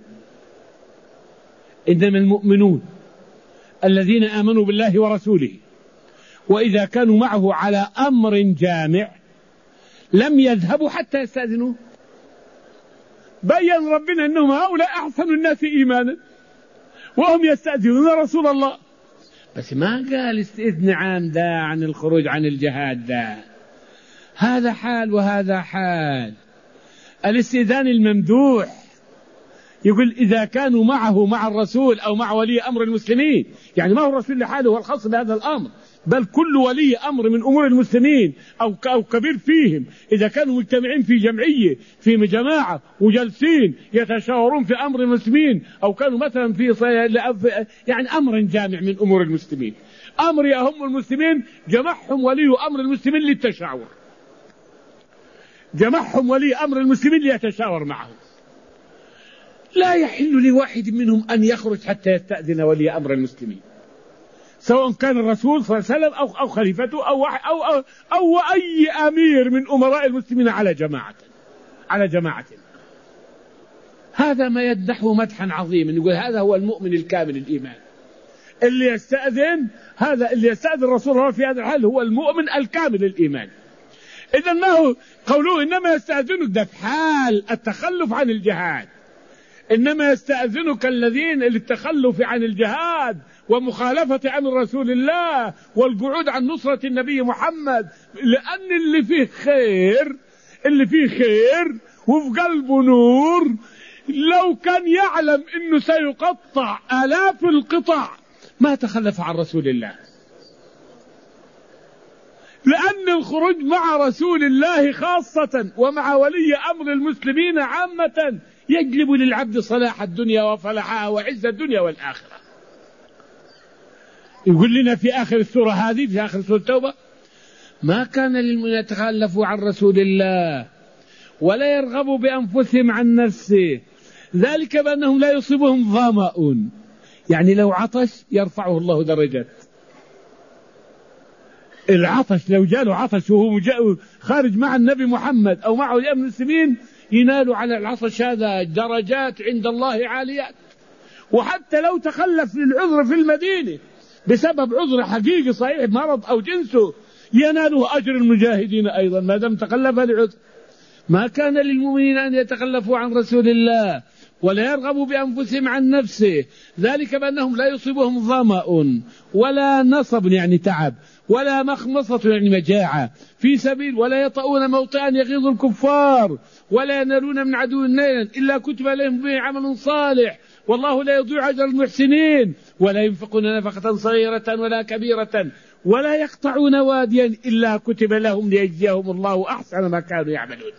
إنما المؤمنون الذين آمنوا بالله ورسوله وإذا كانوا معه على أمر جامع لم يذهبوا حتى يستأذنوا. بيّن ربنا أنهم هؤلاء أحسن الناس إيمانا وهم يستأذنون رسول الله، بس ما قال استئذن عام ده عن الخروج عن الجهاد ده. هذا حال وهذا حال. الاستئذان الممدوح يقول إذا كانوا معه مع الرسول أو مع ولي أمر المسلمين، يعني ما هو الرسول لحاله هو الخاص بهذا الأمر، بل كل ولي أمر من أمور المسلمين أو أو كبير فيهم إذا كانوا مجتمعين في جمعية في جماعة وجلسين يتشاورون في أمر المسلمين أو كانوا مثلا في يعني أمر جامع من أمور المسلمين، أمر يهم المسلمين، جمعهم ولي أمر المسلمين للتشاور، جمعهم ولي أمر المسلمين ليتشاور معهم. لا يحل لواحد منهم أن يخرج حتى يستأذن ولي أمر المسلمين، سواء كان الرسول صلى الله عليه وسلم أو, أو خليفته أو, أو, أو, أو أي أمير من أمراء المسلمين على جماعة على جماعة. هذا ما يدحه مدحا عظيما، يقول هذا هو المؤمن الكامل الإيمان اللي يستأذن، هذا اللي يستأذن رسول الله في هذا الحال هو المؤمن الكامل الإيمان. إذن ما هو قوله إنما يستأذنك ده في حال التخلف عن الجهاد، إنما يستأذنك الذين للتخلف عن الجهاد ومخالفة أمر رسول الله والقعود عن نصرة النبي محمد، لأن اللي فيه خير اللي فيه خير وفي قلبه نور لو كان يعلم أنه سيقطع آلاف القطع ما تخلف عن رسول الله، لأن الخروج مع رسول الله خاصة ومع ولي أمر المسلمين عامة يجلب للعبد صلاح الدنيا وفلاحها وعز الدنيا والآخرة. يقول لنا في آخر السورة هذه في آخر سورة التوبة ما كان للمؤمنين يتخلفوا عن رسول الله ولا يرغبوا بأنفسهم عن نفسه ذلك بأنهم لا يصيبهم ظمأ، يعني لو عطش يرفعه الله درجات. العطش لو جاله عطش وهو خارج مع النبي محمد أو مع ولي أمر المسلمين ينال على العطش هذا درجات عند الله عاليات. وحتى لو تخلف للعذر في المدينة بسبب عذر حقيقي صحيح مرض أو جنسه يناله أجر المجاهدين أيضا ما دام تخلف لعذر. ما كان للمؤمنين أن يتخلفوا عن رسول الله ولا يرغبوا بأنفسهم عن نفسه، ذلك بأنهم لا يصيبهم ظمأ ولا نصب يعني تعب ولا مخمصة يعني مجاعة في سبيل، ولا يطؤون موطئا يغيظ الكفار ولا ينالون من عدو نيلا إلا كتب لهم به عمل صالح والله لا يضيع أجر المحسنين، ولا ينفقون نفقة صغيرة ولا كبيرة ولا يقطعون واديا إلا كتب لهم ليجزيهم الله أحسن ما كانوا يعملون.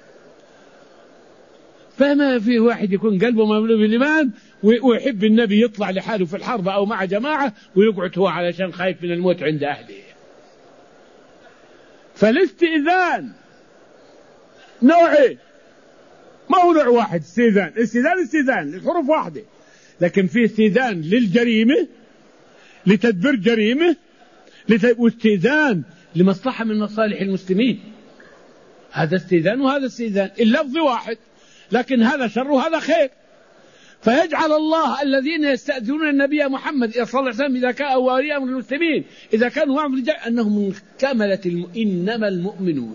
فما في واحد يكون قلبه مملوء بالإيمان ويحب النبي يطلع لحاله في الحرب أو مع جماعة ويقعد هو علشان خايف من الموت عند أهله. فالاستئذان نوعين، ما هو نوع واحد. استئذان استئذان استئذان الحروف واحدة، لكن في استئذان للجريمة لتدبير جريمة واستئذان لمصلحة من مصالح المسلمين. هذا استئذان وهذا استئذان، اللفظ واحد لكن هذا شر وهذا خير. فيجعل الله الذين يستأذنون النبي محمد صلى الله عليه وسلم إذا كان أولياء من المسلمين إذا كانوا معهم رجال أنهم من كملة الم... إنما المؤمنون،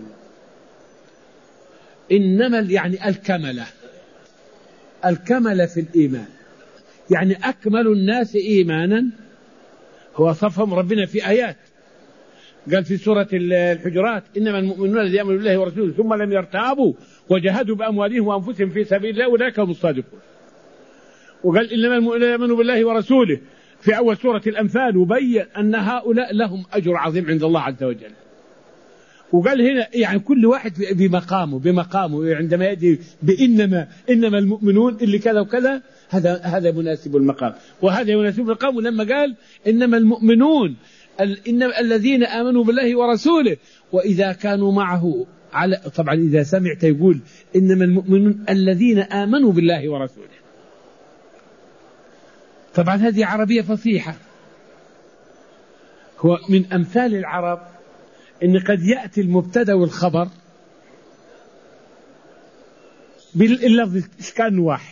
إنما يعني الكملة، الكملة في الإيمان، يعني أكمل الناس إيمانا هو صفهم ربنا في آيات. قال في سورة الحجرات إنما المؤمنون الذين آمنوا بالله ورسوله ثم لم يرتابوا وجاهدوا بأموالهم وأنفسهم في سبيل الله أولئك هم الصادقون. وقال إنما المؤمنون الذين آمنوا بالله ورسوله في أول سورة الأنفال وبين أن هؤلاء لهم أجر عظيم عند الله عز وجل. وقال هنا يعني كل واحد بمقامه بمقامه عندما يأتي بإنما إنما المؤمنون اللي كذا وكذا هذا هذا مناسب المقام وهذا يناسب المقام. ولما قال إنما المؤمنون إنما الذين آمنوا بالله ورسوله وإذا كانوا معه على، طبعا إذا سمعت يقول إنما المؤمنون الذين آمنوا بالله ورسوله، طبعا هذه عربية فصيحة. هو من أمثال العرب إن قد يأتي المبتدأ والخبر باللفظ كان واحد،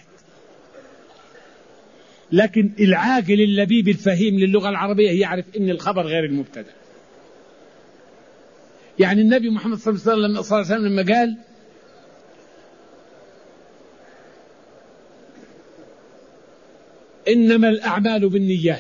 لكن العاقل اللبيب الفهيم للغة العربية يعرف إن الخبر غير المبتدأ. يعني النبي محمد صلى الله عليه وسلم لما قال إنما الأعمال بالنيات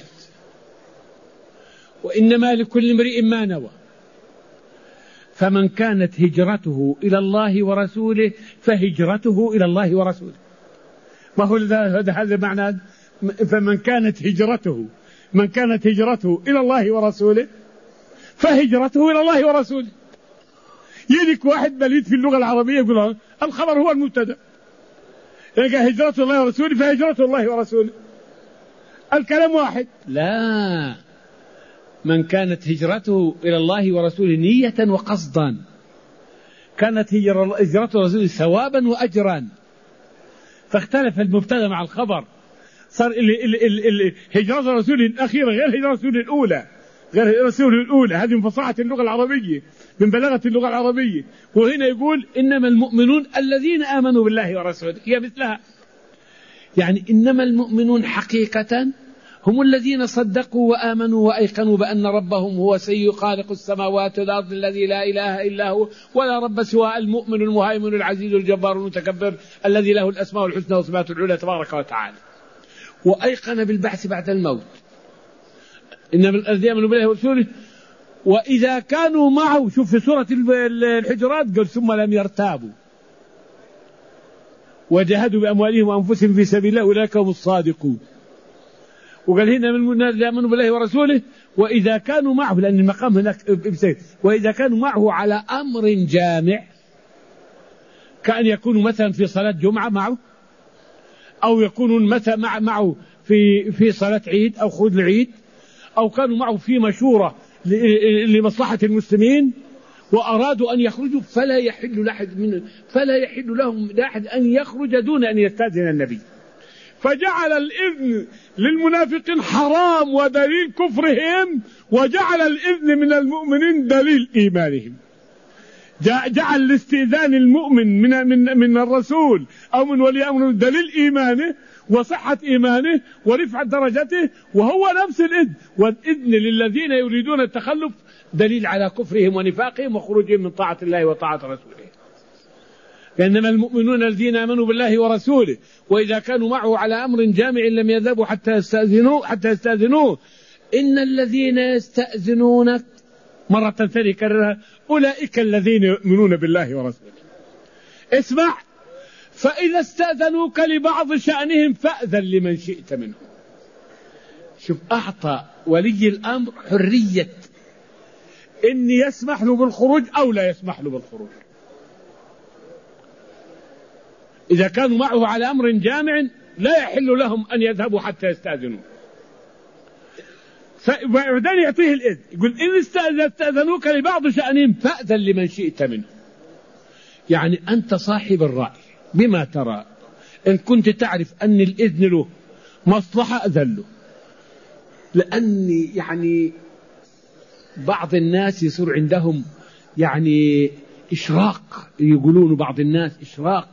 وإنما لكل امرئ ما نوى فمن كانت هجرته إلى الله ورسوله فهجرته إلى الله ورسوله. ما هو هذا معنى فمن كانت هجرته من كانت هجرته إلى الله ورسوله فهجرته إلى الله ورسوله. يجيك واحد بليد في اللغة العربية يقول الخبر هو المبتدأ، يلقى هجرته الله ورسوله فهجرته الله ورسوله، الكلام واحد. لا، من كانت هجرته إلى الله ورسوله نية وقصدا كانت هجرته ورسوله ثوابا وأجرا. فاختلف المبتدأ مع الخبر، صار هجرة الرسول الأخيرة غير هجرة الرسول الأولى غير الرسول الأولى. هذه من فصاحة اللغة العربية من بلاغة اللغة العربية. وهنا يقول إنما المؤمنون الذين آمنوا بالله ورسوله هي مثلها، يعني إنما المؤمنون حقيقة هم الذين صدقوا وآمنوا وأيقنوا بأن ربهم هو سيد خالق السماوات والأرض الذي لا إله إلا هو ولا رب سوى المؤمن المهيمن العزيز الجبار المتكبر الذي له الأسماء الحسنى والصفات العلى تبارك وتعالى. وأيقن بالبعث بعد الموت إنما الذين آمنوا بالله ورسوله وإذا كانوا معه. شوف في سورة الحجرات قال ثم لم يرتابوا وجاهدوا بأموالهم وأنفسهم في سبيل الله أولئك هم الصادقون. وقال هنا من الذين آمنوا بالله ورسوله وإذا كانوا معه، لأن المقام هناك وإذا كانوا معه على أمر جامع، كأن يكونوا مثلا في صلاة جمعة معه، أو يكونوا مثلا معه في في صلاة عيد أو خروج العيد، أو كانوا معه في مشورة لمصلحة المسلمين وأرادوا أن يخرجوا فلا يحل لأحد من فلا يحل لهم لأحد أن يخرج دون أن يستأذن النبي. فجعل الإذن للمنافقين حرام ودليل كفرهم، وجعل الإذن من المؤمنين دليل إيمانهم. جعل الاستئذان المؤمن من من من الرسول أو من ولي أمره دليل إيمانه وصحة إيمانه ورفعة درجته، وهو نفس الإذن، والإذن للذين يريدون التخلف دليل على كفرهم ونفاقهم وخروجهم من طاعة الله وطاعة رسوله. إنما المؤمنون الذين آمنوا بالله ورسوله وإذا كانوا معه على أمر جامع لم يذهبوا حتى يستأذنوه حتى يستأذنوه إن الذين يستأذنونك مرة ثانية كررها أولئك الذين يؤمنون بالله ورسوله. اسمع، فإذا استأذنوك لبعض شأنهم فأذن لمن شئت منهم. شوف، أعطى ولي الأمر حرية إن يسمح له بالخروج أو لا يسمح له بالخروج إذا كانوا معه على أمر جامع لا يحل لهم أن يذهبوا حتى يستأذنوا. فبعدين يعطيه الإذن، يقول إن استأذنوك لبعض شأنهم فأذن لمن شئت منه. يعني أنت صاحب الرأي بما ترى، إن كنت تعرف أن الإذن له مصلحة أذن له. لأني يعني بعض الناس يصير عندهم يعني إشراق، يقولون بعض الناس إشراق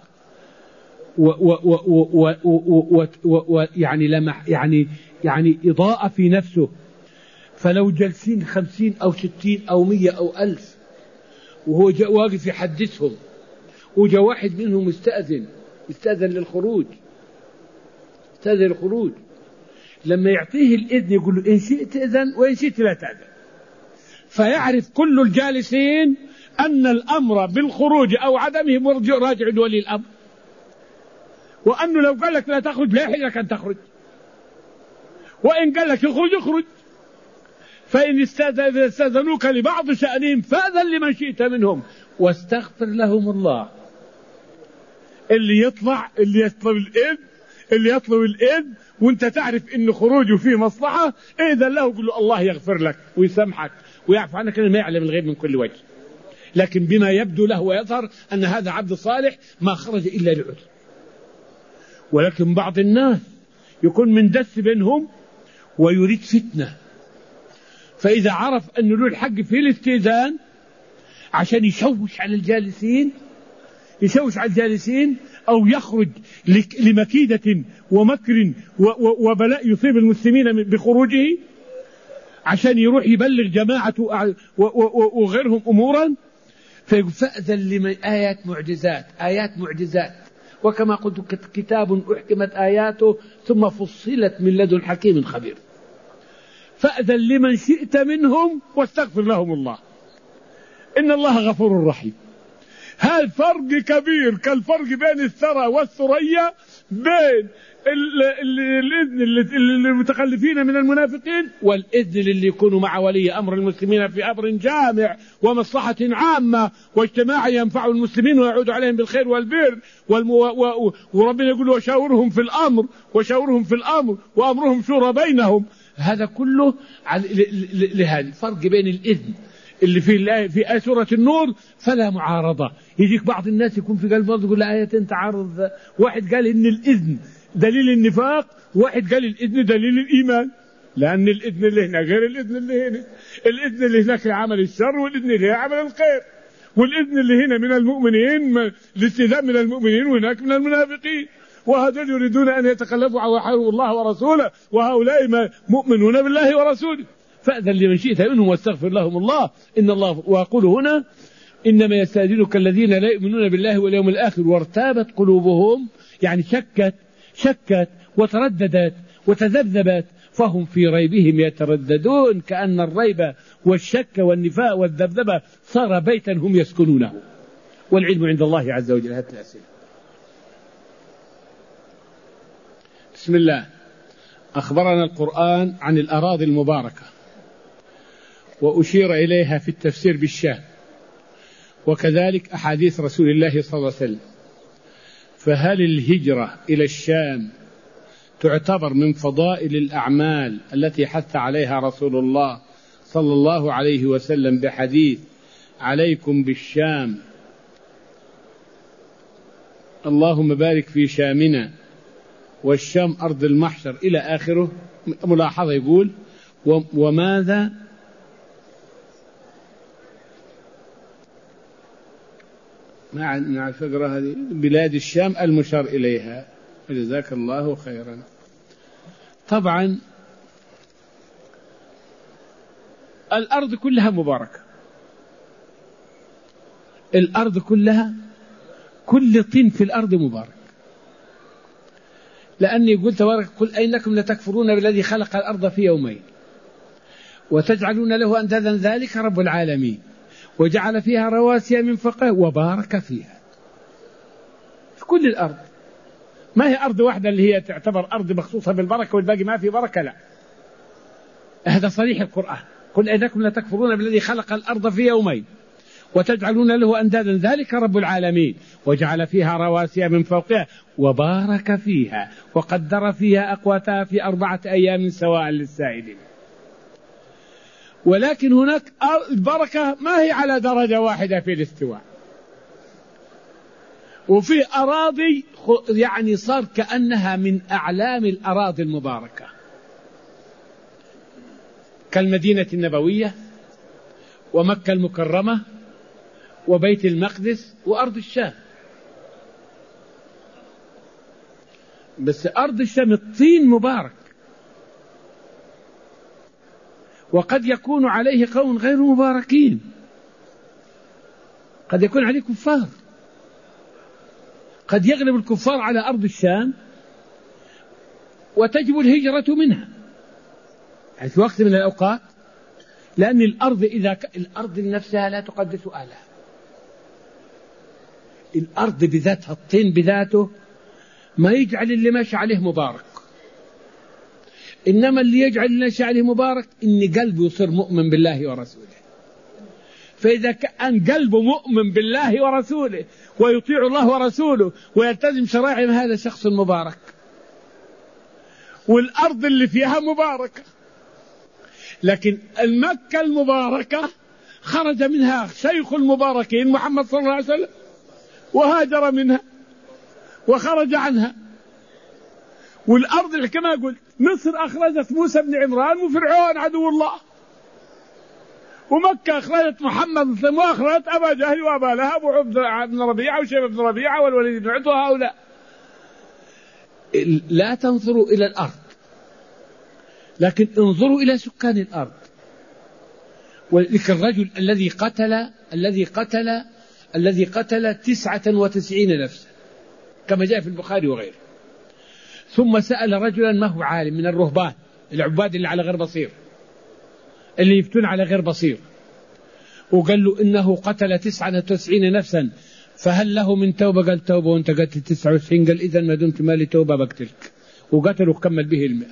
ويعني لمح يعني يعني إضاءة في نفسه. فلو جلسين خمسين أو ستين أو مية أو ألف وهو واقف يحدثهم وجاء واحد منهم استأذن استأذن للخروج استأذن للخروج لما يعطيه الإذن يقول له إن شئت إذن وإن شئت لا تأذن. فيعرف كل الجالسين أن الأمر بالخروج أو عدمه راجع لولي الأمر، وأنه لو قال لك لا تخرج لا يحل لك أن تخرج، وإن قال لك اخرج اخرج. فإن استأذنوك لبعض شأنهم فأذن لمن شئت منهم واستغفر لهم الله. اللي يطلع اللي يطلب الإذن اللي يطلب الإذن وانت تعرف ان خروجه فيه مصلحة إذن له، قل له الله يغفر لك ويسامحك ويعفو عنك، لأنه ما يعلم الغيب من كل وجه. لكن بما يبدو له ويظهر أن هذا عبد صالح ما خرج إلا لعذر. ولكن بعض الناس يكون من دس بينهم ويريد فتنة، فإذا عرف أن له الحق في الاستئذان عشان يشوش على الجالسين يشوش على الجالسين أو يخرج لمكيدة ومكر وبلاء يصيب المسلمين بخروجه عشان يروح يبلغ جماعة وغيرهم أمورا، فيقول فأذن لمن آيات معجزات آيات معجزات وكما قلت كتاب أحكمت آياته ثم فصلت من لدن حكيم خبير. فأذن لمن شئت منهم واستغفر لهم الله إن الله غفور رحيم. هذا فرق كبير كالفرق بين الثرى والثريا، بين الإذن للمتخلفين من المنافقين والإذن للي يكونوا مع ولي أمر المسلمين في أمر جامع ومصلحة عامة واجتماع ينفع المسلمين ويعود عليهم بالخير والبر والمو... و... وربنا يقول وشاورهم في الأمر وشاورهم في الأمر وأمرهم شورى بينهم. هذا كله لهذا فرق بين الإذن اللي في في سورة النور فلا معارضة. يجيك بعض الناس يكون في قلبه يقول آيتين تعارض، واحد قال إن الإذن دليل النفاق، واحد قال الإذن دليل الإيمان، لأن الإذن اللي هنا غير الإذن اللي هنا. الإذن اللي هناك لعمل الشر والإذن اللي هنا عمل الخير، والإذن اللي هنا من المؤمنين الاستئذان من المؤمنين وهناك من المنافقين، وهذول يريدون أن يتخلفوا عن وحي الله ورسوله وهؤلاء مؤمنون بالله ورسوله. فأذن لمن شئت منهم واستغفر لهم الله إن الله. وأقول هنا إنما يستأذنك الذين لا يؤمنون بالله واليوم الآخر وارتابت قلوبهم، يعني شكت شكت وترددت وتذبذبت فهم في ريبهم يترددون، كأن الريب والشك والنفاق والذبذبة صار بيتا هم يسكنونه. والعلم عند الله عز وجل. هات الأسئلة. بسم الله. أخبرنا القرآن عن الأراضي المباركة وأشير إليها في التفسير بالشام، وكذلك أحاديث رسول الله صلى الله عليه وسلم. فهل الهجرة إلى الشام تعتبر من فضائل الأعمال التي حث عليها رسول الله صلى الله عليه وسلم بحديث عليكم بالشام اللهم بارك في شامنا والشام أرض المحشر إلى آخره؟ ملاحظة يقول وماذا مع مع الفقرة هذه بلاد الشام المشار إليها، جزاك الله خيرا. طبعا الأرض كلها مباركة، الأرض كلها، كل طين في الأرض مبارك، لأني قلت تبارك قل أينكم لتكفرون بالذي خلق الأرض في يومين وتجعلون له أندادا ذلك رب العالمين وجعل فيها رواسي من فوقها وبارك فيها. في كل الأرض، ما هي أرض واحدة اللي هي تعتبر أرض مخصوصة بالبركة والباقي ما في بركة، لا، هذا صريح القرآن. قل أينكم لتكفرون بالذي خلق الأرض في يومين وتجعلون له أندادا ذلك رب العالمين وجعل فيها رواسي من فوقها وبارك فيها وقدر فيها أقواتها في أربعة أيام سواء للسائلين. ولكن هناك البركة ما هي على درجة واحدة في الاستواء، وفي أراضي يعني صار كأنها من أعلام الأراضي المباركة كالمدينة النبوية ومكة المكرمة وبيت المقدس وأرض الشام. بس أرض الشام الطين مبارك، وقد يكون عليه قوم غير مباركين، قد يكون عليه كفار، قد يغلب الكفار على أرض الشام وتجب الهجرة منها يعني في وقت من الأوقات، لأن الأرض إذا ك... الأرض نفسها لا تقدس أهلها، الأرض بذاتها، الطين بذاته ما يجعل اللي ماشي عليه مبارك، إنما اللي يجعل اللي ماشي عليه مبارك إن قلبه يصير مؤمن بالله ورسوله. فإذا كان قلبه مؤمن بالله ورسوله ويطيع الله ورسوله ويلتزم شرائع هذا شخص مبارك، والأرض اللي فيها مباركة. لكن المكة المباركة خرج منها شيخ المباركين محمد صلى الله عليه وسلم وهاجر منها وخرج عنها. والأرض اللي كما قلت مصر أخرجت موسى بن عمران وفرعون عدو الله، ومكة أخرجت محمد ثم أخرجت أبا جهل وأبا لهب وعبد بن ربيعة وشيبة بن ربيعة والوليد بن عتبة. هؤلاء لا تنظروا إلى الأرض، لكن انظروا إلى سكان الأرض. ولذلك الرجل الذي قتل الذي قتل الذي قتل تسعة وتسعين نفسا كما جاء في البخاري وغيره، ثم سأل رجلا ما هو عالم من الرهبان العباد اللي على غير بصير اللي يفتون على غير بصير، وقال له إنه قتل تسعة وتسعين نفسا فهل له من توبة؟ قال توبة وانت قتل تسعة وتسعين. قال إذن ما دمت مالي توبة بقتلك، وقتل وكمل به المئة.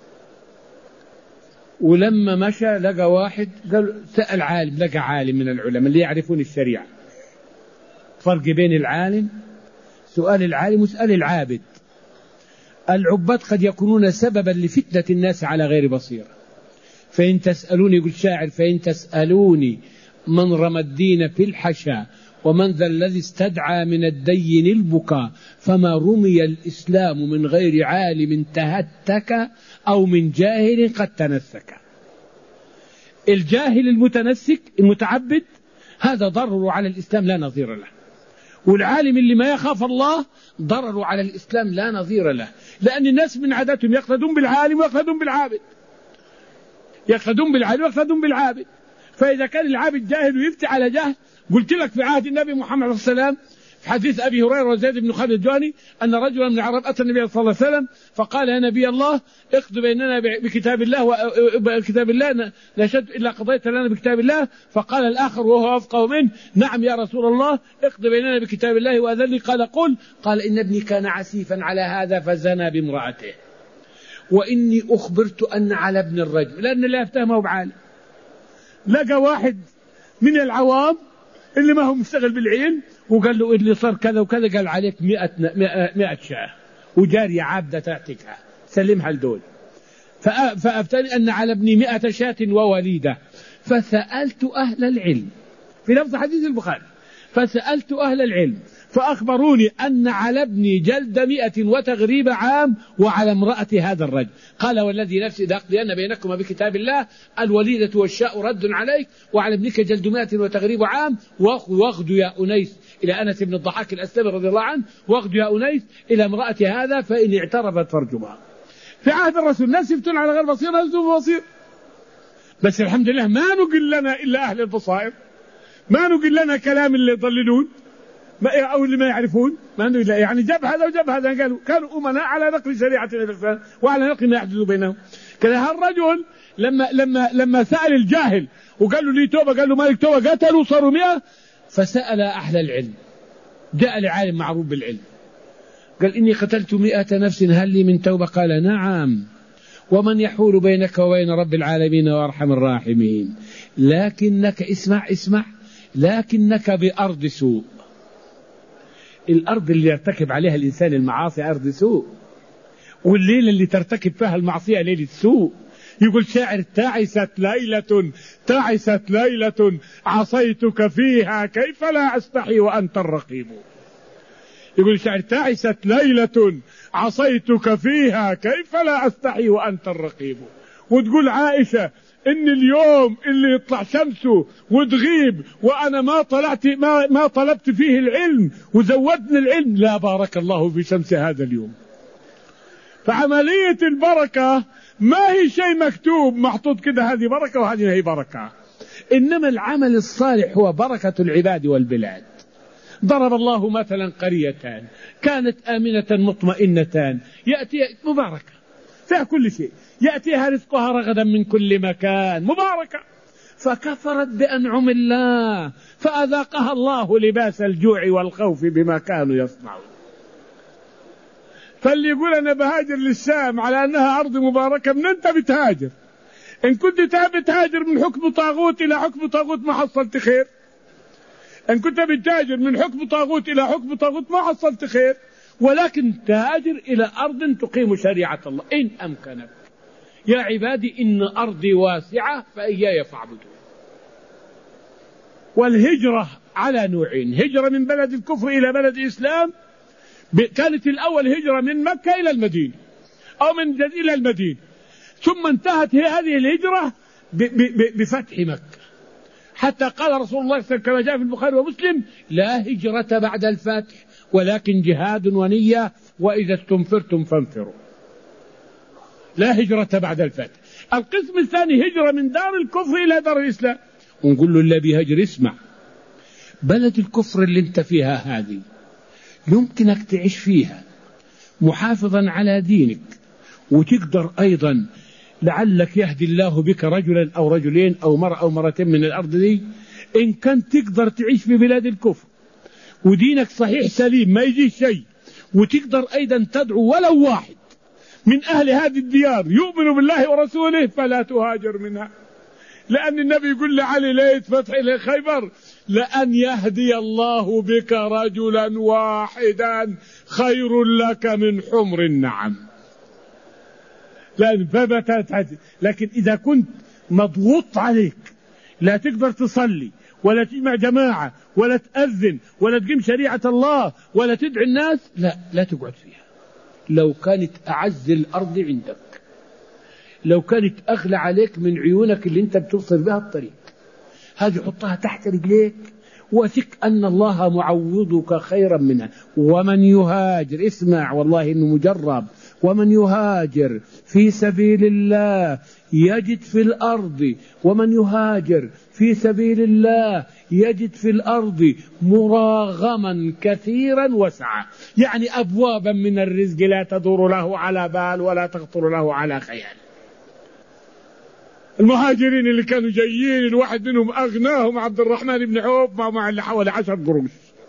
ولما مشى لقى واحد، قال سأل عالم، لقى عالم من العلماء اللي يعرفون الشريعة، فرق بين العالم سؤال العالم وسؤال العابد. العباد قد يكونون سببا لفتنة الناس على غير بصيرة. فإن تسألوني، يقول شاعر، فإن تسألوني من رمى الدين في الحشا ومن ذا الذي استدعى من الدين البكاء، فما رمي الإسلام من غير عالم تهتك أو من جاهل قد تنسك. الجاهل المتنسك المتعبد هذا ضرر على الإسلام لا نظير له، والعالم اللي ما يخاف الله ضرر على الإسلام لا نظير له، لأن الناس من عادتهم يقتدون بالعالم ويقتدون بالعابد، يقتدون بالعالم ويقتدون بالعابد. فإذا كان العابد جاهل ويفتي على جهل، قلت لك في عهد النبي محمد صلى الله عليه وسلم في حديث أبي هريرة وزيد بن خالد الجهني أن رجلا من العرب أتى النبي صلى الله عليه وسلم فقال يا نبي الله اقض بيننا بكتاب الله وكتاب الله نشهد إلا قضيت لنا بكتاب الله. فقال الآخر وهو أفقه منه نعم يا رسول الله اقض بيننا بكتاب الله وأذن. قال قل. قال إن ابني كان عسيفا على هذا فزنى بامرأته وإني أخبرت أن على ابن الرجم، لأن لا يفتهمه بعالم. لقى واحد من العوام اللي ما هو مشتغل بالعلم وقال له اللي صار كذا وكذا، قال عليك مئة, مئة شاة وجارية عابدة تعتقها سلمها لدول. فأفتني أن على ابني مئة شاة ووليدة. فسألت أهل العلم في لفظ حديث البخاري فسألت أهل العلم فأخبروني أن على ابني جلد مئة وتغريب عام وعلى امرأة هذا الرجل. قال والذي نفسي لأقضين بينكما بكتاب الله الوليدة والشاء رد عليك، وعلى ابنك جلد مئة وتغريب عام، واغد يا أنيس إلى أنس بن الضحاك الأسلمي رضي الله عنه، واغد يا أنيس إلى امرأة هذا فإن اعترفت فارجمها. في عهد الرسول ناس يفتون على غير بصير هزوا بصير، بس الحمد لله ما نقل لنا إلا أهل البصائر، ما نقل لنا كلام اللي يضللون أو اللي ما يعرفون، ما نقل يعني جاب هذا وجاب هذا، قالوا كانوا أمناء على نقل شريعة النبي وعلى نقل ما يحدث بينهم. كذا هالرجل لما لما لما سأل الجاهل وقال له لي توبة، قال له مالك توبة، قتلوا صاروا مئة. فسأل أهل العلم، جاء لعالم معروف بالعلم قال إني قتلت مئة نفس هل لي من توبة؟ قال نعم، ومن يحول بينك وبين رب العالمين وأرحم الراحمين، لكنك اسمع اسمع لكنك بأرض سوء. الأرض اللي يرتكب عليها الإنسان المعاصي أرض سوء، والليلة اللي ترتكب فيها المعصية ليلة سوء. يقول شاعر تعست ليلة تعست ليلة عصيتك فيها كيف لا أستحي وأنت الرقيب. يقول شاعر تعست ليلة عصيتك فيها كيف لا أستحي وأنت الرقيب. وتقول عائشة إن اليوم اللي يطلع شمسه وتغيب وأنا ما طلعت ما, ما طلبت فيه العلم وزودني العلم، لا بارك الله في شمس هذا اليوم. فعملية البركة ما هي شيء مكتوب محطوط كده هذه بركة وهذه هي بركة، إنما العمل الصالح هو بركة العباد والبلاد. ضرب الله مثلا قريتان كانت آمنة مطمئنتان يأتي مباركة فيها كل شيء، يأتيها رزقها رغدا من كل مكان، مباركة، فكفرت بأنعم الله فأذاقها الله لباس الجوع والخوف بما كانوا يصنعون. فاللي يقول أنا بهاجر للشام على أنها أرض مباركة، من أنت بتهاجر؟ إن كنت بتهاجر من حكم طاغوت إلى حكم طاغوت ما حصلت خير، إن كنت بتهاجر من حكم طاغوت إلى حكم طاغوت ما حصلت خير، ولكن تهاجر إلى أرض تقيم شريعة الله إن أمكنك. يا عبادي إن أرضي واسعة فإياي فاعبدون. والهجرة على نوعين، هجرة من بلد الكفر إلى بلد الإسلام، كانت الأول هجرة من مكة إلى المدينة أو من جد إلى المدينة، ثم انتهت هذه الهجرة بفتح مكة، حتى قال رسول الله صلى الله عليه وسلم كما جاء في البخاري ومسلم لا هجرة بعد الفتح ولكن جهاد ونية وإذا استنفرتم فانفروا. لا هجرة بعد الفتح. القسم الثاني هجرة من دار الكفر إلى دار الإسلام. ونقول له اللي بيهجر اسمع، بلد الكفر اللي انت فيها هذه يمكنك تعيش فيها محافظا على دينك، وتقدر أيضا لعلك يهدي الله بك رجلا أو رجلين أو مرأة أو مرتين من الأرض دي، إن كنت تقدر تعيش في بلاد الكفر ودينك صحيح سليم ما يجي شيء، وتقدر أيضا تدعو ولو واحد من أهل هذه الديار يؤمن بالله ورسوله فلا تهاجر منها. لأن النبي يقول لعلي ليلة فتح إلى خيبر لأن يهدي الله بك رجلا واحدا خير لك من حمر النعم. لكن إذا كنت مضغوط عليك لا تقدر تصلي ولا تجمع جماعة ولا تأذن ولا تقيم شريعة الله ولا تدعي الناس، لا لا تقعد فيها. لو كانت أعز الأرض عندك، لو كانت أغلى عليك من عيونك اللي انت بتوصل بها الطريق، هذه حطها تحت رجليك وثق أن الله معوضك خيرا منها. ومن يهاجر، اسمع والله إنه مجرب، ومن يهاجر في سبيل الله يجد في الأرض ومن يهاجر في سبيل الله يجد في الأرض مراغما كثيرا وسعة، يعني أبوابا من الرزق لا تدور له على بال ولا تخطر له على خيال. المهاجرين اللي كانوا جايين الواحد منهم أغناهم عبد الرحمن بن عوف مع اللي حوالي عشر قروش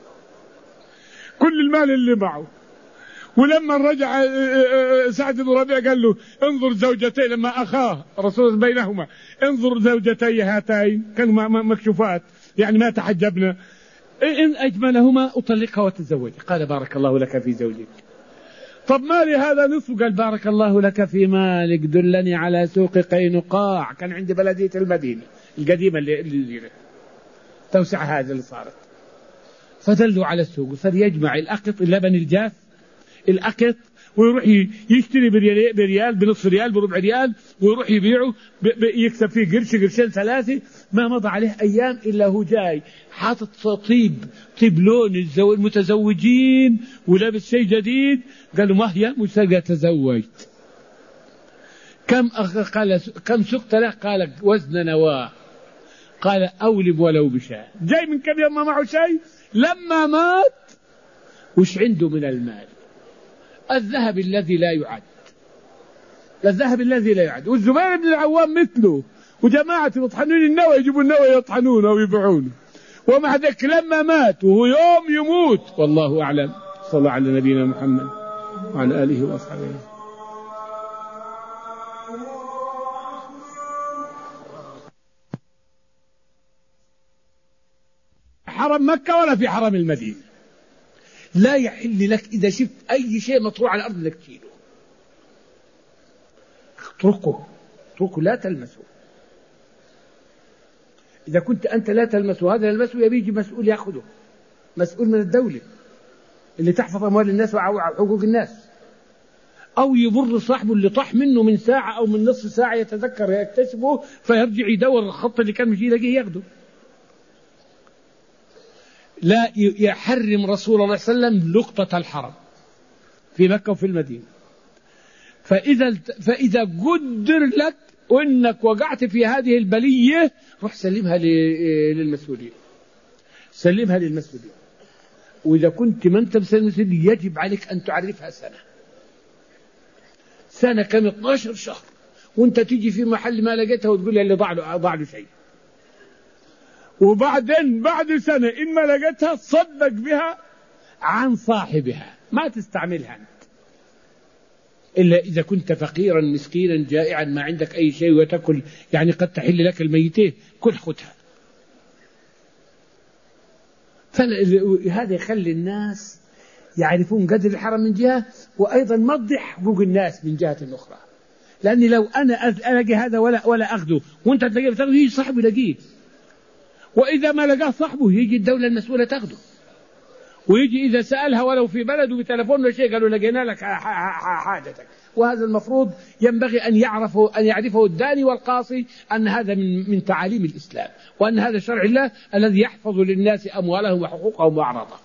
كل المال اللي معه. ولما رجع سعد بن ربيع قال له انظر زوجتي، لما أخاه رسول بينهما انظر زوجتي هاتين كانوا مكشوفات يعني ما تحجبنا، إن أجملهما أطلقها وتزوجها. قال بارك الله لك في زوجك. طب مالي هذا نصف؟ قال بارك الله لك في مالك، دلني على سوق قينقاع، كان عند بلدية المدينة القديمة اللي اللي توسع هذا اللي صارت. فدلوا على السوق، صار يجمع الأقط اللبن الجاف الأقط ويروح يشتري بريال, بريال بنصف ريال بربع ريال ويروح يبيعه يكسب فيه قرش قرشين ثلاثة. ما مضى عليه أيام إلا هو جاي حاطط طيب طيب لون المتزوجين ولابس شيء جديد. قالوا ما هي مساقة تزوجت. كم قال كم سقت له؟ قال وزن نواه. قال أولب ولو بشاء. جاي من كم يوم ما معه شيء، لما مات وش عنده من المال؟ الذهب الذي لا يعد، الذهب الذي لا يعد. والزبير بن العوام مثله، وجماعة يطحنون النوى يجيبوا النوى يطحنونه ويبيعونه. ومع ذلك لما مات وهو يوم يموت والله أعلم. صلى الله على نبينا محمد وعلى آله وأصحابه. حرم مكة ولا في حرم المدينة. لا يحل لك إذا شفت أي شيء مطروح على الأرض لك تشيله، اتركه اتركه لا تلمسه. إذا كنت أنت لا تلمسه هذا يلمسه يبيجي مسؤول يأخذه، مسؤول من الدولة اللي تحفظ أموال الناس وحقوق الناس، أو يضر صاحبه اللي طاح منه من ساعة أو من نصف ساعة يتذكر يكتشفه فيرجع يدور الخط اللي كان مشي يلاقيه ياخده. لا يحرم رسول الله صلى الله عليه وسلم لقطة الحرم في مكة وفي المدينة. فإذا فإذا قدر لك وإنك وقعت في هذه البلية روح سلمها للمسؤولين، سلمها للمسؤولين. وإذا كنت ما أنت مسلم يجب عليك أن تعرفها سنة سنة كم اثني عشر شهر، وأنت تيجي في محل ما لقيتها وتقول لي اللي ضاع له ضاع له شيء. وبعدين بعد سنة إن ما لقيتها تصدق بها عن صاحبها، ما تستعملها أنت إلا إذا كنت فقيرا مسكينا جائعا ما عندك أي شيء وتأكل، يعني قد تحل لك الميتين كل خدها. فهذا يخلي الناس يعرفون قدر الحرم من جهة، وأيضا موضح حقوق الناس من جهة أخرى. لأني لو أنا ألاقي هذا ولا ولا أخذه وأنت تلاقيه تاخذه يجي صاحبه يلاقيه، وإذا ما لقاه صاحبه يجي الدولة المسؤولة تاخذه، ويجي إذا سألها ولو في بلده بتلفون ولا شيء قالوا لقينا لك حاجتك. وهذا المفروض ينبغي أن يعرفه أن يعرفه الداني والقاصي أن هذا من من تعاليم الإسلام، وأن هذا شرع الله الذي يحفظ للناس أموالهم وحقوقهم وأعراضهم.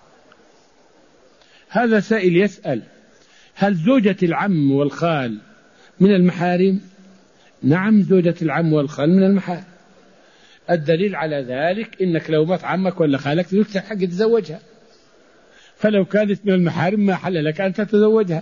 هذا سائل يسأل: هل زوجة العم والخال من المحارم؟ نعم، زوجة العم والخال من المحارم. الدليل على ذلك إنك لو مات عمك ولا خالك لك حق تتزوجها، فلو كانت من المحارم ما حل لك أن تتزوجها.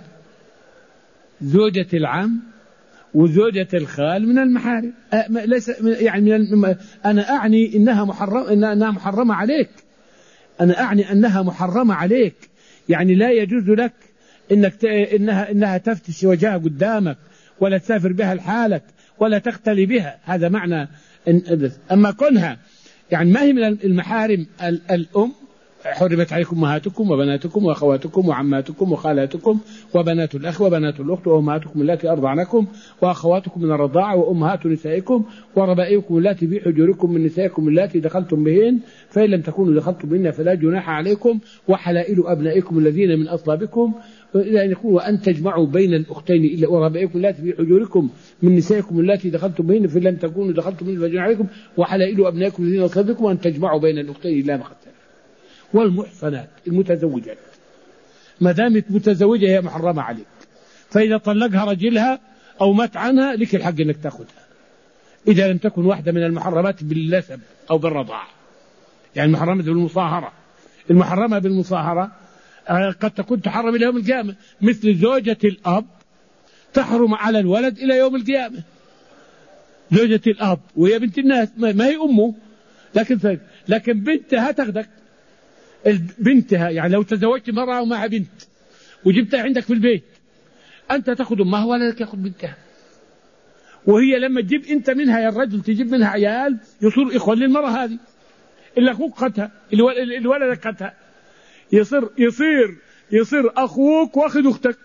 زوجة العم وزوجة الخال من المحارم، ليس يعني من أنا أعني إنها محرمة، إنها محرمة عليك. أنا أعني أنها محرمة عليك، يعني لا يجوز لك إنك إنها إنها تفتش وجهها قدامك ولا تسافر بها لحالك ولا تختلي بها. هذا معنى. أما كونها يعني ما هي من المحارم، الأم حرمت عليكم أمهاتكم وبناتكم وأخواتكم وعماتكم وخالاتكم وبنات الأخ وبنات الأخت وأمهاتكم اللاتي أرضعنكم وأخواتكم من الرضاعة وأمهات نسائكم وربائبكم اللاتي في حجوركم من نسائكم اللاتي دخلتم بهن، فإن لم تكونوا دخلتم بهن فلا جناح عليكم، وحلائل أبنائكم الذين من أصلابكم إلى أن يقول وأن تجمعوا بين الأختين إلا وربائبكم اللاتي في حجوركم من نسائكم اللاتي دخلتم بهن فإن لم تكونوا دخلتم بهن فلا جناح عليكم، وحلائل أبنائكم الذين من أصلابكم وأن تجمعوا بين الأختين إلا ما قد سلف. والمحصنات المتزوجات ما دامت متزوجة هي محرمة عليك، فإذا طلقها رجلها أو مات عنها لك الحق أنك تأخذها إذا لم تكن واحدة من المحرمات باللسب أو بالرضاعة. يعني المحرمة بالمصاهرة، المحرمة بالمصاهرة قد تكون تحرم إلى يوم القيامة، مثل زوجة الأب تحرم على الولد إلى يوم القيامة. زوجة الأب وهي بنت الناس ما هي أمه، لكن لكن بنتها تاخذك. بنتها يعني لو تزوجت مرأة ومعها بنت وجبتها عندك في البيت أنت تأخذ أمها ولا لك يأخذ بنتها. وهي لما تجيب أنت منها يا الرجل تجيب منها عيال يصير إخوة للمرأة هذه، إلا أخوك قتها الولد قتها، يصير يصير يصير أخوك واخذ أختك،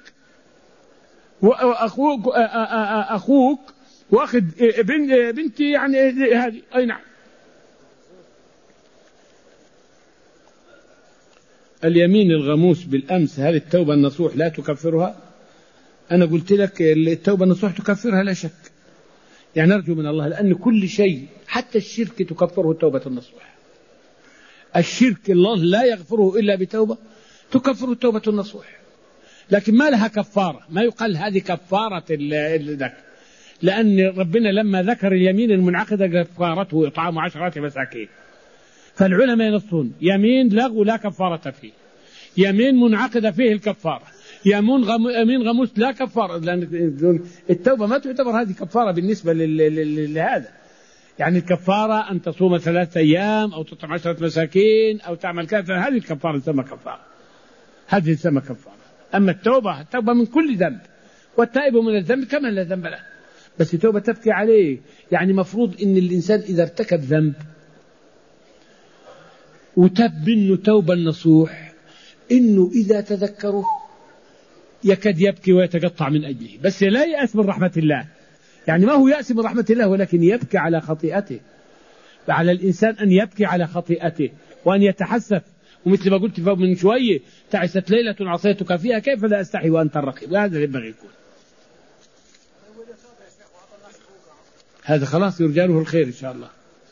وأخوك أخوك واخذ بنتي يعني هذه. أي نعم. اليمين الغموس بالأمس هل التوبة النصوح لا تكفرها؟ أنا قلت لك التوبة النصوح تكفرها لا شك، يعني نرجو من الله، لأن كل شيء حتى الشرك تكفره التوبة النصوح. الشرك الله لا يغفره إلا بتوبة تكفر التوبة النصوح، لكن ما لها كفارة، ما يقال هذه كفارة الذكر، لأن ربنا لما ذكر اليمين المنعقدة كفارته إطعام عشرة مساكين. فالعلماء ينصون يمين لغو لا كفارة فيه، يمين منعقدة فيه الكفارة، يمين غم... يمين غموس لا كفارة، لأن التوبة ما تعتبر هذه كفارة بالنسبة لل... لهذا. يعني الكفارة أن تصوم ثلاثة أيام أو تطعم عشرة مساكين أو تعمل كذا، هذه الكفارة تسمى كفارة، هذه تسمى كفارة. أما التوبة التوبة من كل ذنب، والتائب من الذنب كما لا ذنب له، بس التوبة تبكي عليه. يعني مفروض إن الإنسان إذا ارتكب ذنب وتب منه توبة النصوح، إنه إذا تذكره يكاد يبكي ويتقطع من أجله، بس لا يأس من رحمة الله. يعني ما هو يأس من رحمة الله، ولكن يبكي على خطيئته. فعلى الإنسان أن يبكي على خطيئته وأن يتحسف، ومثل ما قلت من شوية تعست ليلة عصيتك فيها كيف لا أستحي وأنت الرقيب، وهذا اللي ينبغي يكون. هذا خلاص يرجى له الخير إن شاء الله.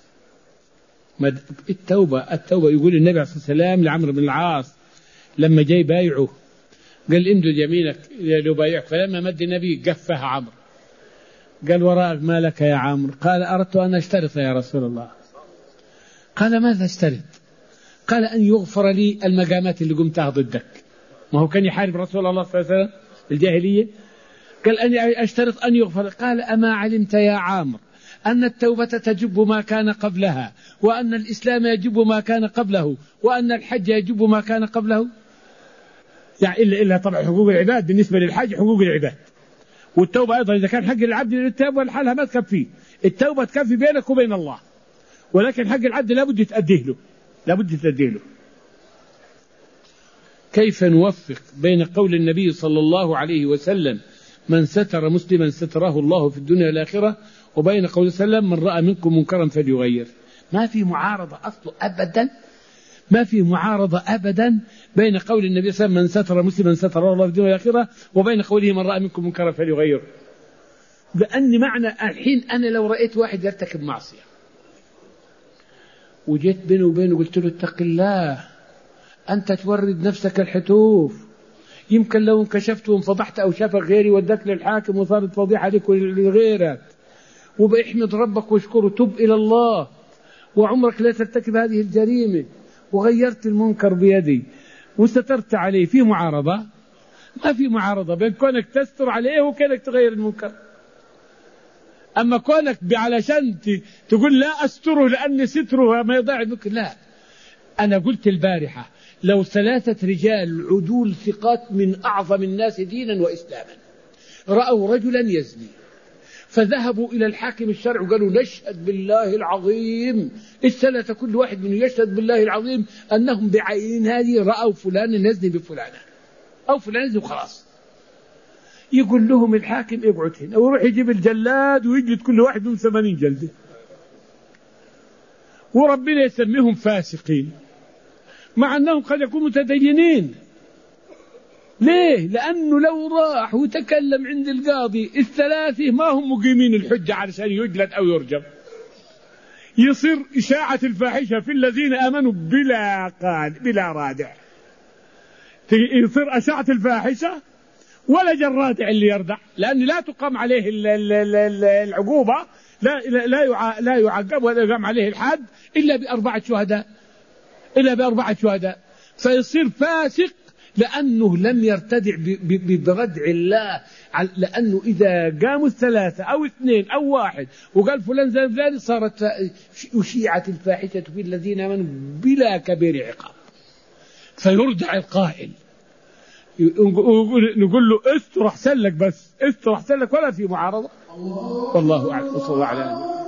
التوبة التوبة يقول النبي عليه الصلاة والسلام لعمرو بن العاص لما جاي بايعه قال امدد يمينك ليبايعك، فلما مد النبي قفها عمرو، قال وراءك ما لك يا عمرو؟ قال أردت أن أشترط يا رسول الله. قال ماذا اشترط؟ قال أن يغفر لي المقامات اللي قمتها ضدك. ما هو كان يحارب رسول الله صلى الله عليه وسلم الجاهلية، قال أني أشترط أن يغفر. قال أما علمت يا عامر أن التوبة تجب ما كان قبلها، وأن الإسلام يجب ما كان قبله، وأن الحج يجب ما كان قبله؟ يعني إلا, إلا طبعا حقوق العباد، بالنسبة للحج حقوق العباد، والتوبة أيضا إذا كان حق العبد للتوبة لحالها ما تكفي. التوبة تكفي بينك وبين الله، ولكن حق العبد لابد تأديه له، لابد تأديه له. كيف نوفق بين قول النبي صلى الله عليه وسلم من ستر مسلما ستره الله في الدنيا والآخرة، وبين قول صلى الله عليه وسلم من رأى منكم منكرا فليغير؟ ما في معارضة أصله أبدا، ما في معارضة أبدا بين قول النبي صلى الله عليه وسلم من ستر مسلما ستره الله في الدنيا والآخرة وبين قوله من رأى منكم منكرا فليغير. لأن معنى الحين أنا لو رأيت واحد يرتكب معصية وجيت بينه وبينه قلت له اتق الله، أنت تورد نفسك الحتوف، يمكن لو انكشفت وانفضحت أو شافك غيري ودك للحاكم وصارت فضيحة لك ولغيرك، وباحمد ربك واشكره، تب إلى الله وعمرك لا ترتكب هذه الجريمة، وغيرت المنكر بيدي وسترت عليه. في معارضة؟ ما في معارضة بين كونك تستر عليه وكونك تغير المنكر. أما كونك علشان تقول لا أستره لأن ستره ما يضيع المنكر، لا. أنا قلت البارحة لو ثلاثة رجال عدول ثقات من أعظم الناس دينا وإسلاما رأوا رجلا يزني فذهبوا إلى الحاكم الشرعي وقالوا نشهد بالله العظيم، الثلاثة كل واحد منهم يشهد بالله العظيم أنهم بعين هذه رأوا فلان يزني بفلانة أو فلان يزني وخلاص، يقول لهم الحاكم اقعد هنا ويروح يجيب الجلاد ويجلد كل واحد من ثمانين جلدة، وربنا يسميهم فاسقين مع أنهم قد يكونوا متدينين. ليه؟ لأنه لو راح وتكلم عند القاضي الثلاثة ما هم مقيمين الحجة علشان يجلد أو يرجم، يصير إشاعة الفاحشة في الذين آمنوا بلا قال بلا رادع، يصير إشاعة الفاحشة ولا جرادع اللي يردع، لأن لا تقام عليه العقوبة، لا لا لا يعاقب ولا يقام عليه الحد إلا بأربعة شهداء، إلا بأربعة شهداء، فيصير فاسق لأنه لم يرتدع بردع الله. لأنه إذا قاموا الثلاثة أو اثنين أو واحد وقال فلان زي فلان صارت أشيعت الفاحشة في الذين آمنوا بلا كبير عقاب، فيردع القائل، نقول له استر أحسن لك، بس استر أحسن لك ولا في معارضة. والله أعلم. صلى الله عليه وسلم.